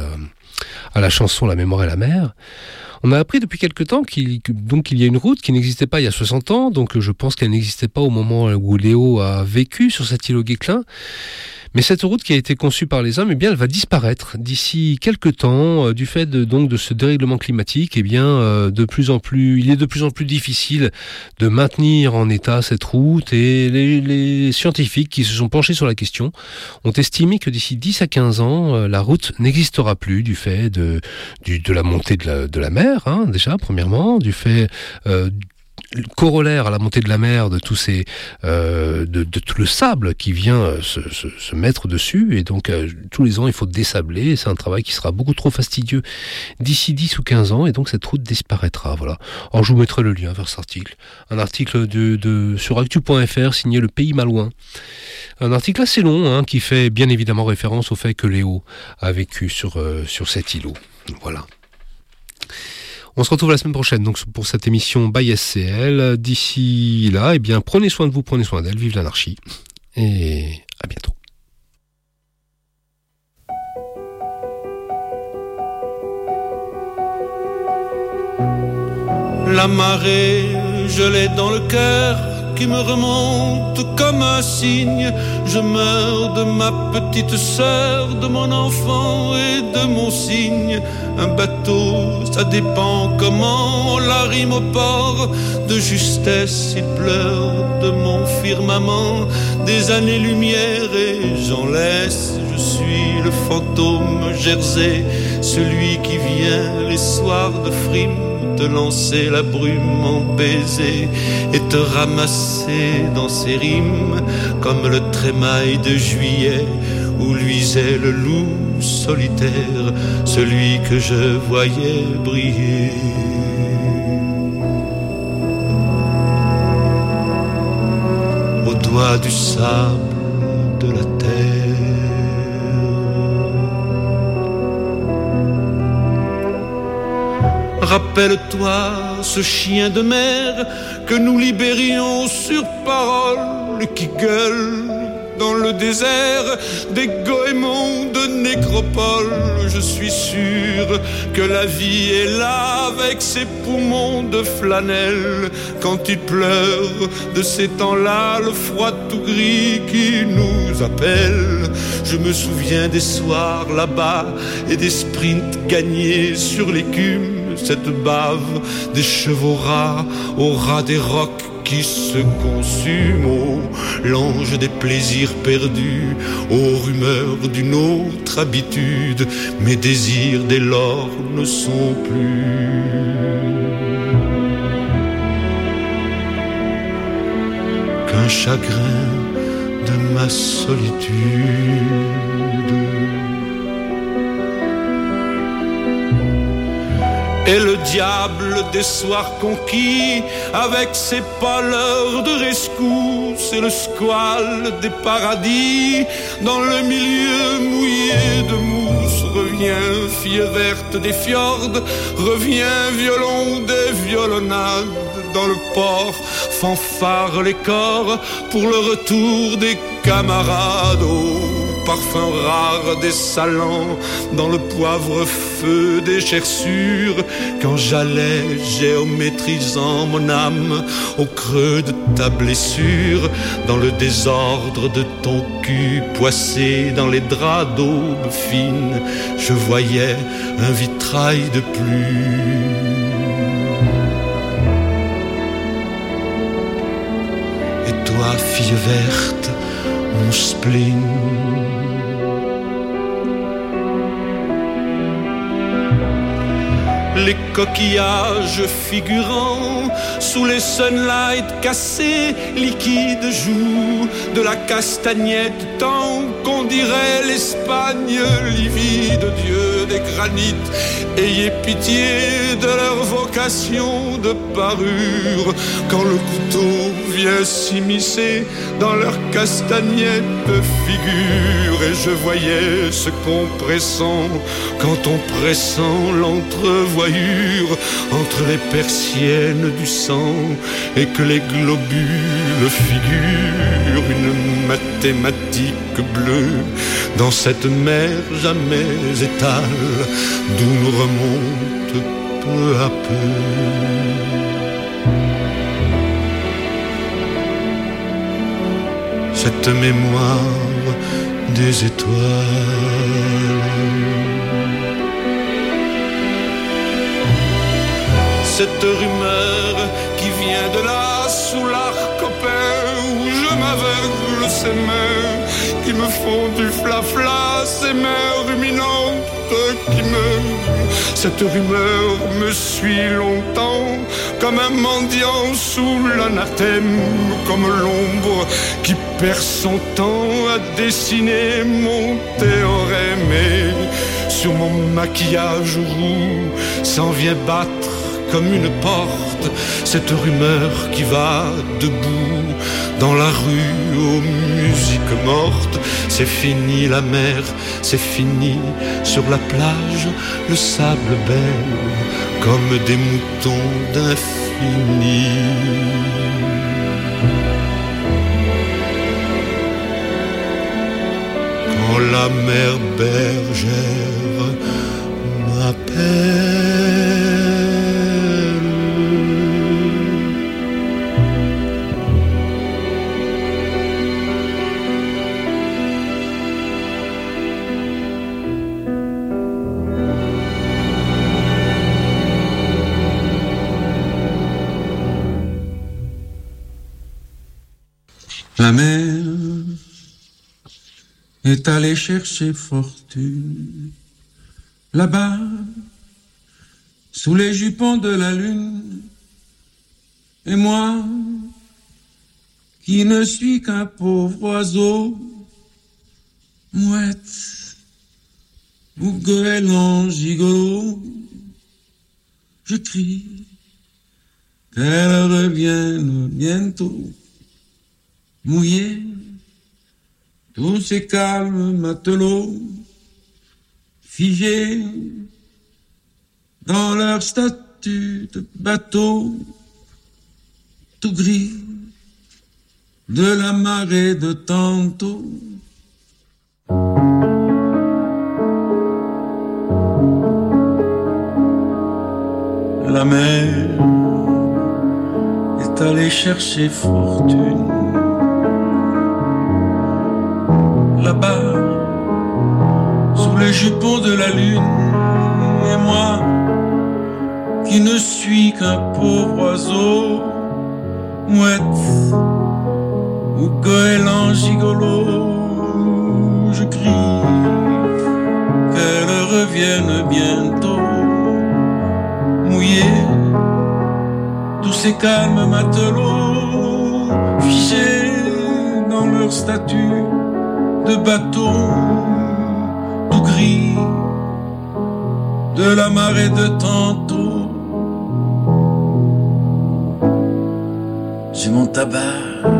à la chanson La Mémoire et la Mer. On a appris depuis quelque temps qu'il, donc, qu'il y a une route qui n'existait pas il y a soixante ans, donc je pense qu'elle n'existait pas au moment où Léo a vécu sur cet îlot Guesclin. Mais cette route qui a été conçue par les hommes, eh bien, elle va disparaître d'ici quelques temps, euh, du fait de, donc, de ce dérèglement climatique. Eh bien, euh, de plus en plus, il est de plus en plus difficile de maintenir en état cette route, et les, les scientifiques qui se sont penchés sur la question ont estimé que d'ici dix à quinze ans, euh, la route n'existera plus du fait de, du, de la montée de la, de la mer, hein, déjà, premièrement, du fait euh, corollaire à la montée de la mer de tous ces euh, de, de tout le sable qui vient se, se, se mettre dessus, et donc euh, tous les ans il faut désabler, et c'est un travail qui sera beaucoup trop fastidieux d'ici dix ou quinze ans, et donc cette route disparaîtra. Voilà. Alors je vous mettrai le lien vers cet article, un article de, de sur actu point f r signé Le Pays Malouin, un article assez long, hein, qui fait bien évidemment référence au fait que Léo a vécu sur, euh, sur cet îlot. Voilà. On se retrouve la semaine prochaine donc pour cette émission by S C L. D'ici là, eh bien, prenez soin de vous, prenez soin d'elle, vive l'anarchie, et à bientôt. La marée, je l'ai dans le cœur, qui me remonte comme un cygne. Je meurs de ma petite sœur, de mon enfant et de mon cygne. Un bateau, ça dépend comment on l'arrime au port. De justesse, il pleure de mon firmament. Des années-lumière et j'en laisse. Je suis le fantôme Jersey, celui qui vient les soirs de frime te lancer la brume en baiser et te ramasser dans ses rimes comme le trémail de juillet où luisait le loup solitaire, celui que je voyais briller. Au doigt du sable de la terre, rappelle-toi ce chien de mer que nous libérions sur parole et qui gueule dans le désert des goémons de nécropole. Je suis sûr que la vie est là avec ses poumons de flanelle quand il pleure de ces temps-là le froid tout gris qui nous appelle. Je me souviens des soirs là-bas et des sprints gagnés sur l'écume, cette bave des chevaux rats au ras des rocs qui se consume, oh, l'ange des plaisirs perdus, aux rumeurs d'une autre habitude, mes désirs dès lors ne sont plus qu'un chagrin de ma solitude. Et le diable des soirs conquis, avec ses pâleurs de rescousse et le squale des paradis, dans le milieu mouillé de mousse, revient fille verte des fjords, revient violon des violonnades, dans le port fanfare les corps pour le retour des camarades. Oh, parfum rare des salants, dans le poivre feu des gerçures, quand j'allais géométrisant mon âme au creux de ta blessure, dans le désordre de ton cul poissé dans les draps d'aube fine, je voyais un vitrail de pluie. Et toi, fille verte, mon spleen, les coquillages figurants sous les sunlights cassés, liquides joues de la castagnette, tant qu'on dirait l'Espagne livide, Dieu des granites, ayez pitié de leur vocation de parure, quand le couteau vient s'immiscer dans leur castagnette figure, et je voyais ce compressant quand on pressant l'entrevoyure entre les persiennes du sang, et que les globules figurent une mathématique bleue dans cette mer jamais étale d'où nous remonte peu à peu cette mémoire des étoiles. Cette rumeur qui vient de là, sous l'arc copain, où je m'aveugle, ces mains qui me font du flafla, ces mains ruminantes qui me... Cette rumeur me suit longtemps, comme un mendiant sous l'anathème, comme l'ombre qui perd son temps à dessiner mon théorème. Et sur mon maquillage roux s'en vient battre comme une porte cette rumeur qui va debout dans la rue aux musiques mortes. C'est fini la mer, c'est fini sur la plage, le sable belle comme des moutons d'infini. Quand la mer bergère m'appelle, la mer est allée chercher fortune là-bas sous les jupons de la lune. Et moi, qui ne suis qu'un pauvre oiseau, mouette ou goéland gigolo, je crie qu'elle revienne bientôt, mouiller tous ces calmes matelots, figés dans leur statut de bateau, tout gris de la marée de tantôt. La mer est allée chercher fortune là-bas, sous les jupons de la lune. Et moi, qui ne suis qu'un pauvre oiseau, mouette ou goéland gigolo, je crie qu'elle revienne bientôt, mouiller tous ces calmes matelots, figés dans leur statut de bateau, tout gris de la marée de tantôt. J'ai mon tabac,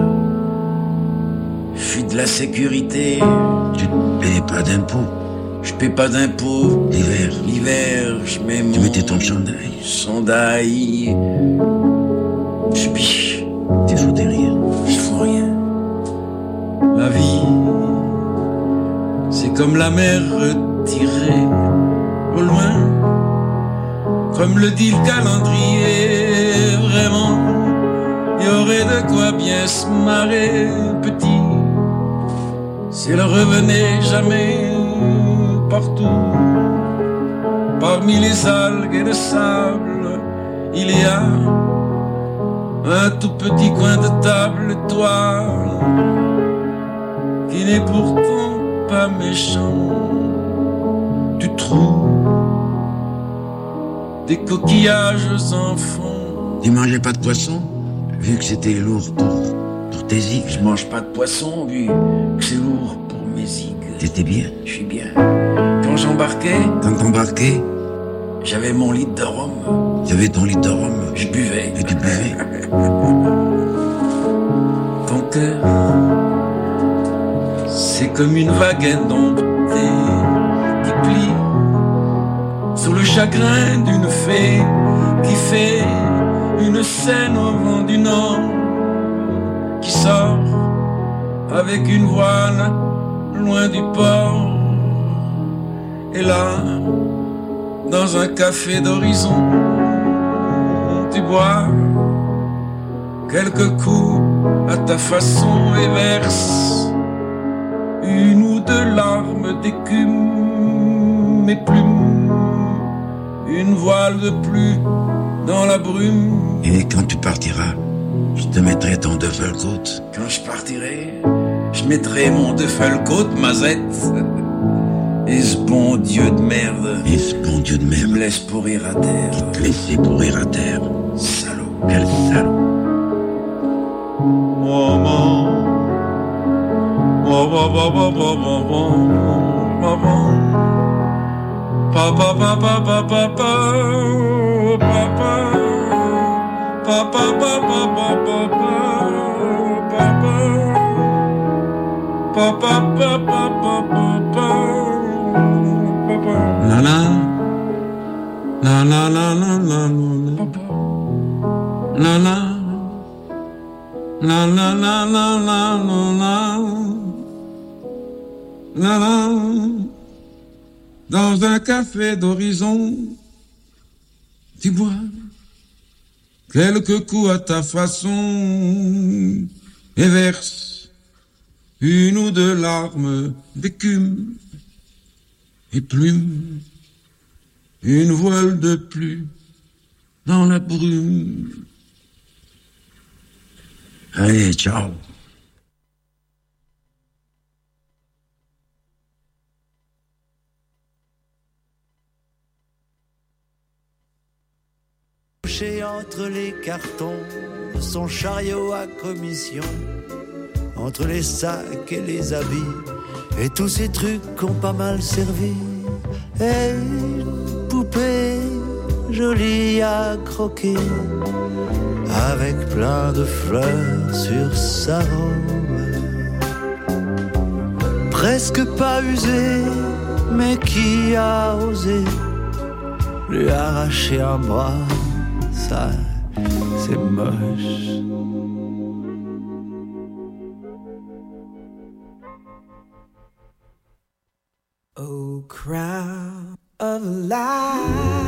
je suis de la sécurité. Tu ne payes pas d'impôts. Je paie pas d'impôts. L'hiver. L'hiver, je mets mon... Tu mettais ton chandail. Chandail. Je biche. Tu fous des rires. Je fous rien. La vie, c'est comme la mer retirée au loin, comme le dit le calendrier. Vraiment, il y aurait de quoi bien se marrer, petit, si elle revenait jamais partout. Parmi les algues et le sable, il y a un tout petit coin de table, toi, qui n'est pourtant pas méchant. Tu trouves des coquillages enfants. Tu mangeais pas de poisson, vu que c'était lourd pour, pour tes zigues. Je mange pas de poisson, vu que c'est lourd pour mes zigues. T'étais bien? Je suis bien. Quand j'embarquais, Quand t'embarquais, j'avais mon litre de rhum. t'avais ton litre de rhum. Je buvais. Et tu buvais. Ton cœur, c'est comme une vague indomptée qui plie sous le chagrin d'une fée qui fait une scène au vent du nord, qui sort avec une voile loin du port. Et là, dans un café d'horizon, tu bois quelques coups à ta façon et verse une ou deux larmes d'écume, mes plumes, une voile de plus dans la brume. Et quand tu partiras, je te mettrai ton Duffelcoat. Quand je partirai, je mettrai mon Duffelcoat, mazette. Et ce bon Dieu de merde, Et ce bon Dieu de qui merde, me laisse pourrir à terre. qui te laissait pourrir à terre. Salaud. Quel salaud. Maman, maman, maman, maman, maman, papa, papa, papa, papa, papa, papa, papa, papa, papa, papa, papa, papa. La la, la la la la la la la la. La la la la la la la la la. Dans un café d'horizon, tu bois quelques coups à ta façon et verse une ou deux larmes d'écume et plume, une voile de plus dans la brume. Allez, ciao. caché entre les cartons de son chariot à commission, entre les sacs et les habits, et tous ces trucs qu'ont pas mal servi. Et une poupée jolie à croquer, avec plein de fleurs sur sa robe, presque pas usée, mais qui a osé lui arracher un bras. Ça, c'est moche. Oh, crown of light,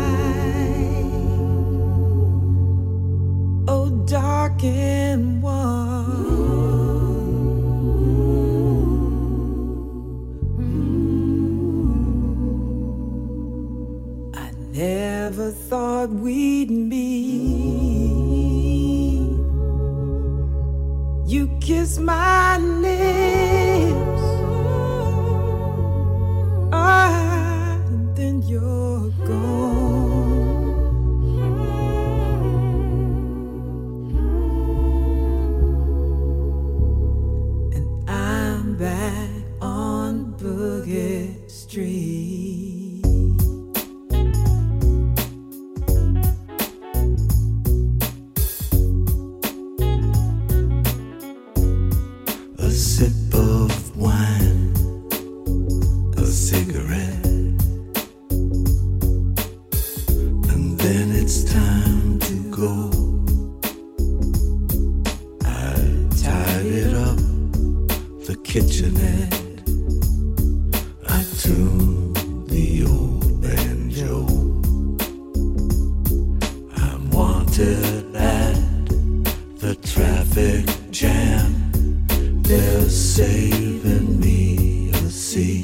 oh, dark and warm, mm-hmm. I never thought we'd meet. You kiss my lips, and then you're gone. And I'm back on Boogie Street. A sip of wine, a cigarette, and then it's time to go. I tidied up the kitchenette, I tuned the old banjo. I'm wanted at the traffic jam, they're saving me a seat.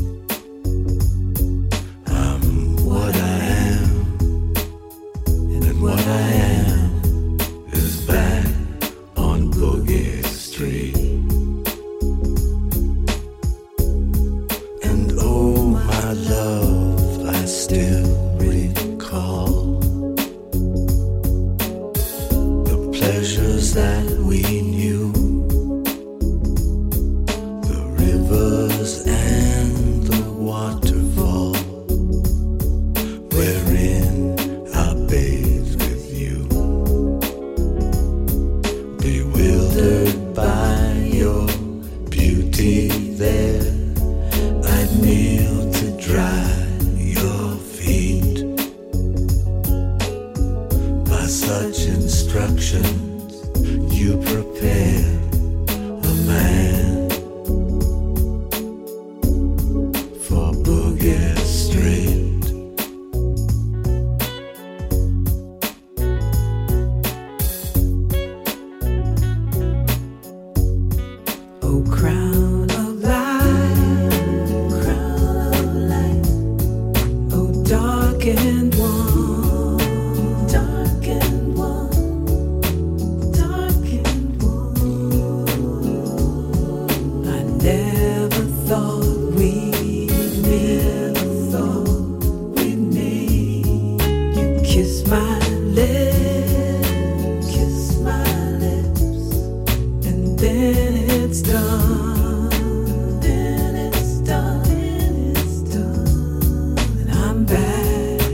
I'm what I am, and what I am is back on Boogie Street. And oh my love, I still recall the pleasures that we knew, the rivers and the waterfall, wherein I bathed with you, bewildered by your beauty there. I'd kneel to dry your feet. By such instructions, you prepare a man for Boogie Street. Oh, crown of light, crown of light, oh, dark and warm, dark and warm, dark and warm. I never thought we'd, never thought we'd meet. You kiss my lips, kiss my lips, and then it's done, then it's done, then it's done. And I'm back,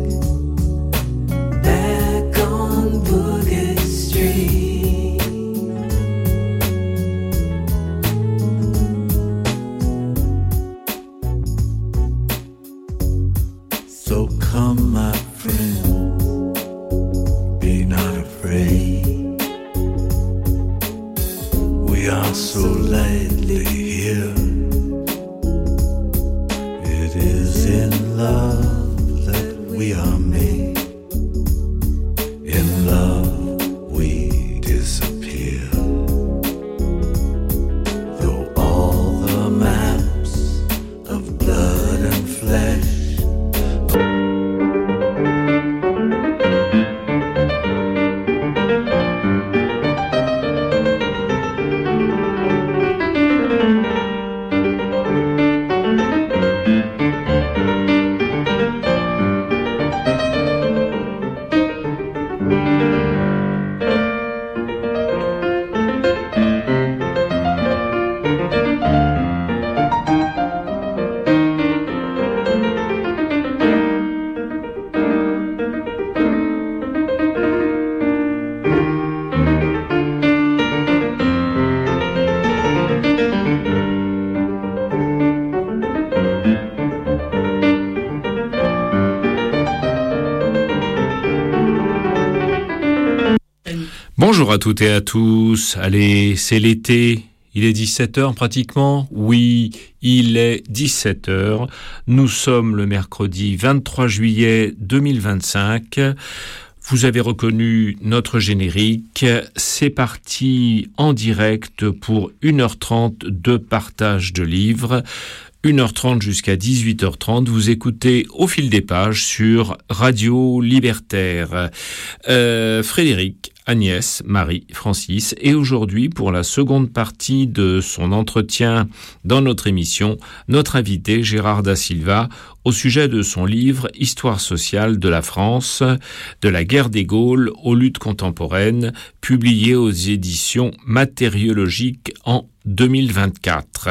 back on Boogie Street. So come, my friend, be not afraid. We are so lightly here. It is in love that we are made. In love we disappear. Though all the maps of blood and flesh Bonjour à toutes et à tous. Allez, c'est l'été. Il est dix-sept heures pratiquement. Oui, il est dix-sept heures. Nous sommes le mercredi vingt-trois juillet deux mille vingt-cinq. Vous avez reconnu notre générique. C'est parti en direct pour une heure trente de partage de livres. une heure trente jusqu'à dix-huit heures trente. Vous écoutez Au fil des pages sur Radio Libertaire. Euh, Frédéric, Agnès, Marie, Francis, et aujourd'hui, pour la seconde partie de son entretien dans notre émission, notre invité Gérard da Silva, au sujet de son livre « Histoire sociale de la France, de la guerre des Gaules aux luttes contemporaines », publié aux éditions Matériologiques en deux mille vingt-quatre.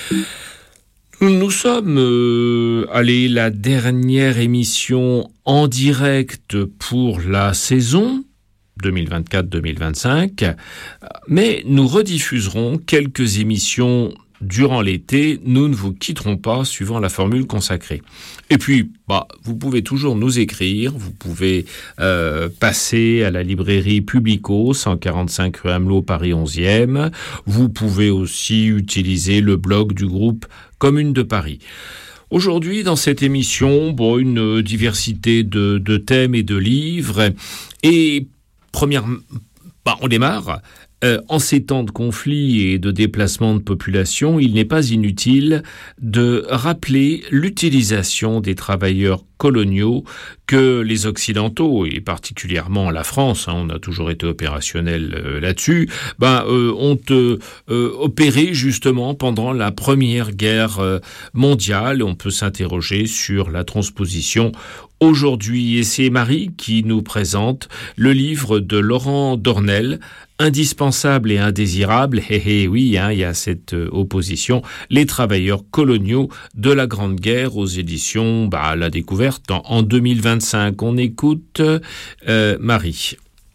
Nous sommes, euh, allez, la dernière émission en direct pour la saison deux mille vingt-quatre deux mille vingt-cinq, mais nous rediffuserons quelques émissions durant l'été. Nous ne vous quitterons pas suivant la formule consacrée. Et puis, bah, vous pouvez toujours nous écrire, vous pouvez euh, passer à la librairie Publico, cent quarante-cinq rue Amelot, Paris onzième. Vous pouvez aussi utiliser le blog du groupe Commune de Paris. Aujourd'hui, dans cette émission, bon, une diversité de, de thèmes et de livres. Et première, bah, on démarre. Euh, en ces temps de conflits et de déplacement de population, il n'est pas inutile de rappeler l'utilisation des travailleurs coloniaux que les Occidentaux, et particulièrement la France, hein, on a toujours été opérationnel euh, là-dessus, ben, euh, ont euh, euh, opéré justement pendant la Première Guerre euh, mondiale. On peut s'interroger sur la transposition aujourd'hui. Et c'est Marie qui nous présente le livre de Laurent Dornel, Indispensable et indésirable, hé hé oui, hein, il y a cette euh, opposition, les travailleurs coloniaux de la Grande Guerre aux éditions bah, La Découverte en, en deux mille vingt-cinq. On écoute euh, Marie.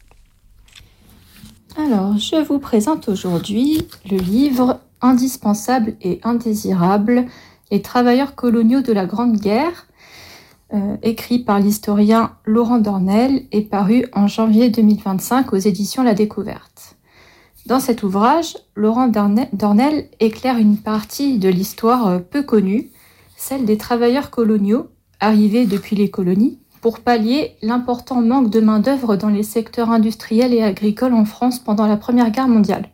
Alors, je vous présente aujourd'hui le livre Indispensable et indésirable, les travailleurs coloniaux de la Grande Guerre, euh, écrit par l'historien Laurent Dornel et paru en janvier deux mille vingt-cinq aux éditions La Découverte. Dans cet ouvrage, Laurent Dornel éclaire une partie de l'histoire peu connue, celle des travailleurs coloniaux arrivés depuis les colonies, pour pallier l'important manque de main-d'œuvre dans les secteurs industriels et agricoles en France pendant la Première Guerre mondiale.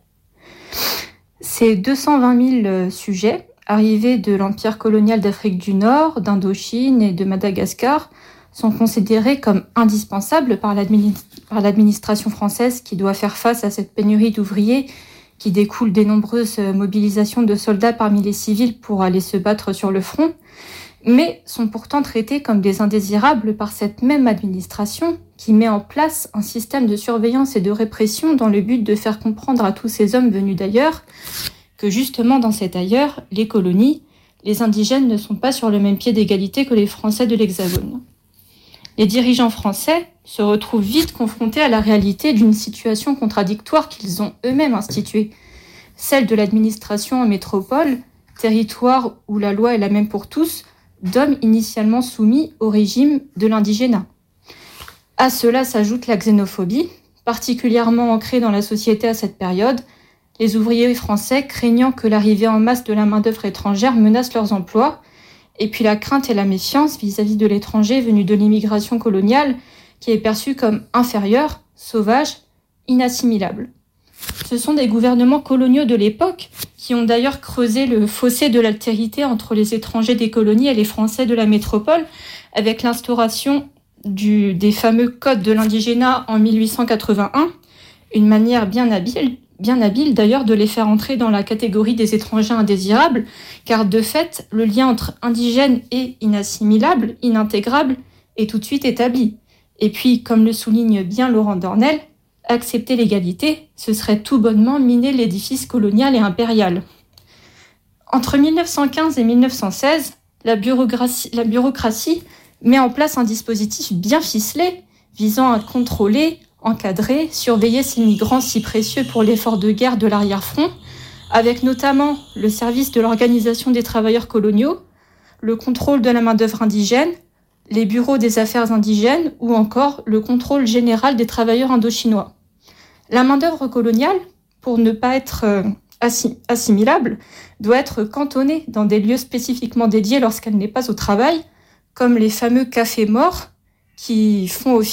Ces deux cent vingt mille sujets, arrivés de l'Empire colonial d'Afrique du Nord, d'Indochine et de Madagascar, sont considérés comme indispensables par, l'admini- par l'administration française qui doit faire face à cette pénurie d'ouvriers qui découle des nombreuses mobilisations de soldats parmi les civils pour aller se battre sur le front, mais sont pourtant traités comme des indésirables par cette même administration qui met en place un système de surveillance et de répression dans le but de faire comprendre à tous ces hommes venus d'ailleurs que justement dans cet ailleurs, les colonies, les indigènes ne sont pas sur le même pied d'égalité que les Français de l'Hexagone. Les dirigeants français se retrouvent vite confrontés à la réalité d'une situation contradictoire qu'ils ont eux-mêmes instituée, celle de l'administration en métropole, territoire où la loi est la même pour tous, d'hommes initialement soumis au régime de l'indigénat. À cela s'ajoute la xénophobie, particulièrement ancrée dans la société à cette période, les ouvriers français craignant que l'arrivée en masse de la main-d'œuvre étrangère menace leurs emplois, et puis la crainte et la méfiance vis-à-vis de l'étranger venu de l'immigration coloniale, qui est perçu comme inférieur, sauvage, inassimilable. Ce sont des gouvernements coloniaux de l'époque qui ont d'ailleurs creusé le fossé de l'altérité entre les étrangers des colonies et les Français de la métropole, avec l'instauration du, des fameux codes de l'indigénat en mille huit cent quatre-vingt-un, une manière bien habile, bien habile d'ailleurs de les faire entrer dans la catégorie des étrangers indésirables, car de fait, le lien entre indigène et inassimilable, inintégrable, est tout de suite établi. Et puis, comme le souligne bien Laurent Dornel, accepter l'égalité, ce serait tout bonnement miner l'édifice colonial et impérial. Entre mille neuf cent quinze et mille neuf cent seize, la bureaucratie, la bureaucratie met en place un dispositif bien ficelé visant à contrôler, encadrer, surveiller ces migrants si précieux pour l'effort de guerre de l'arrière-front, avec notamment le service de l'organisation des travailleurs coloniaux, le contrôle de la main-d'œuvre indigène, les bureaux des affaires indigènes ou encore le contrôle général des travailleurs indochinois. La main-d'œuvre coloniale, pour ne pas être euh, assim- assimilable, doit être cantonnée dans des lieux spécifiquement dédiés lorsqu'elle n'est pas au travail, comme les fameux cafés morts qui font office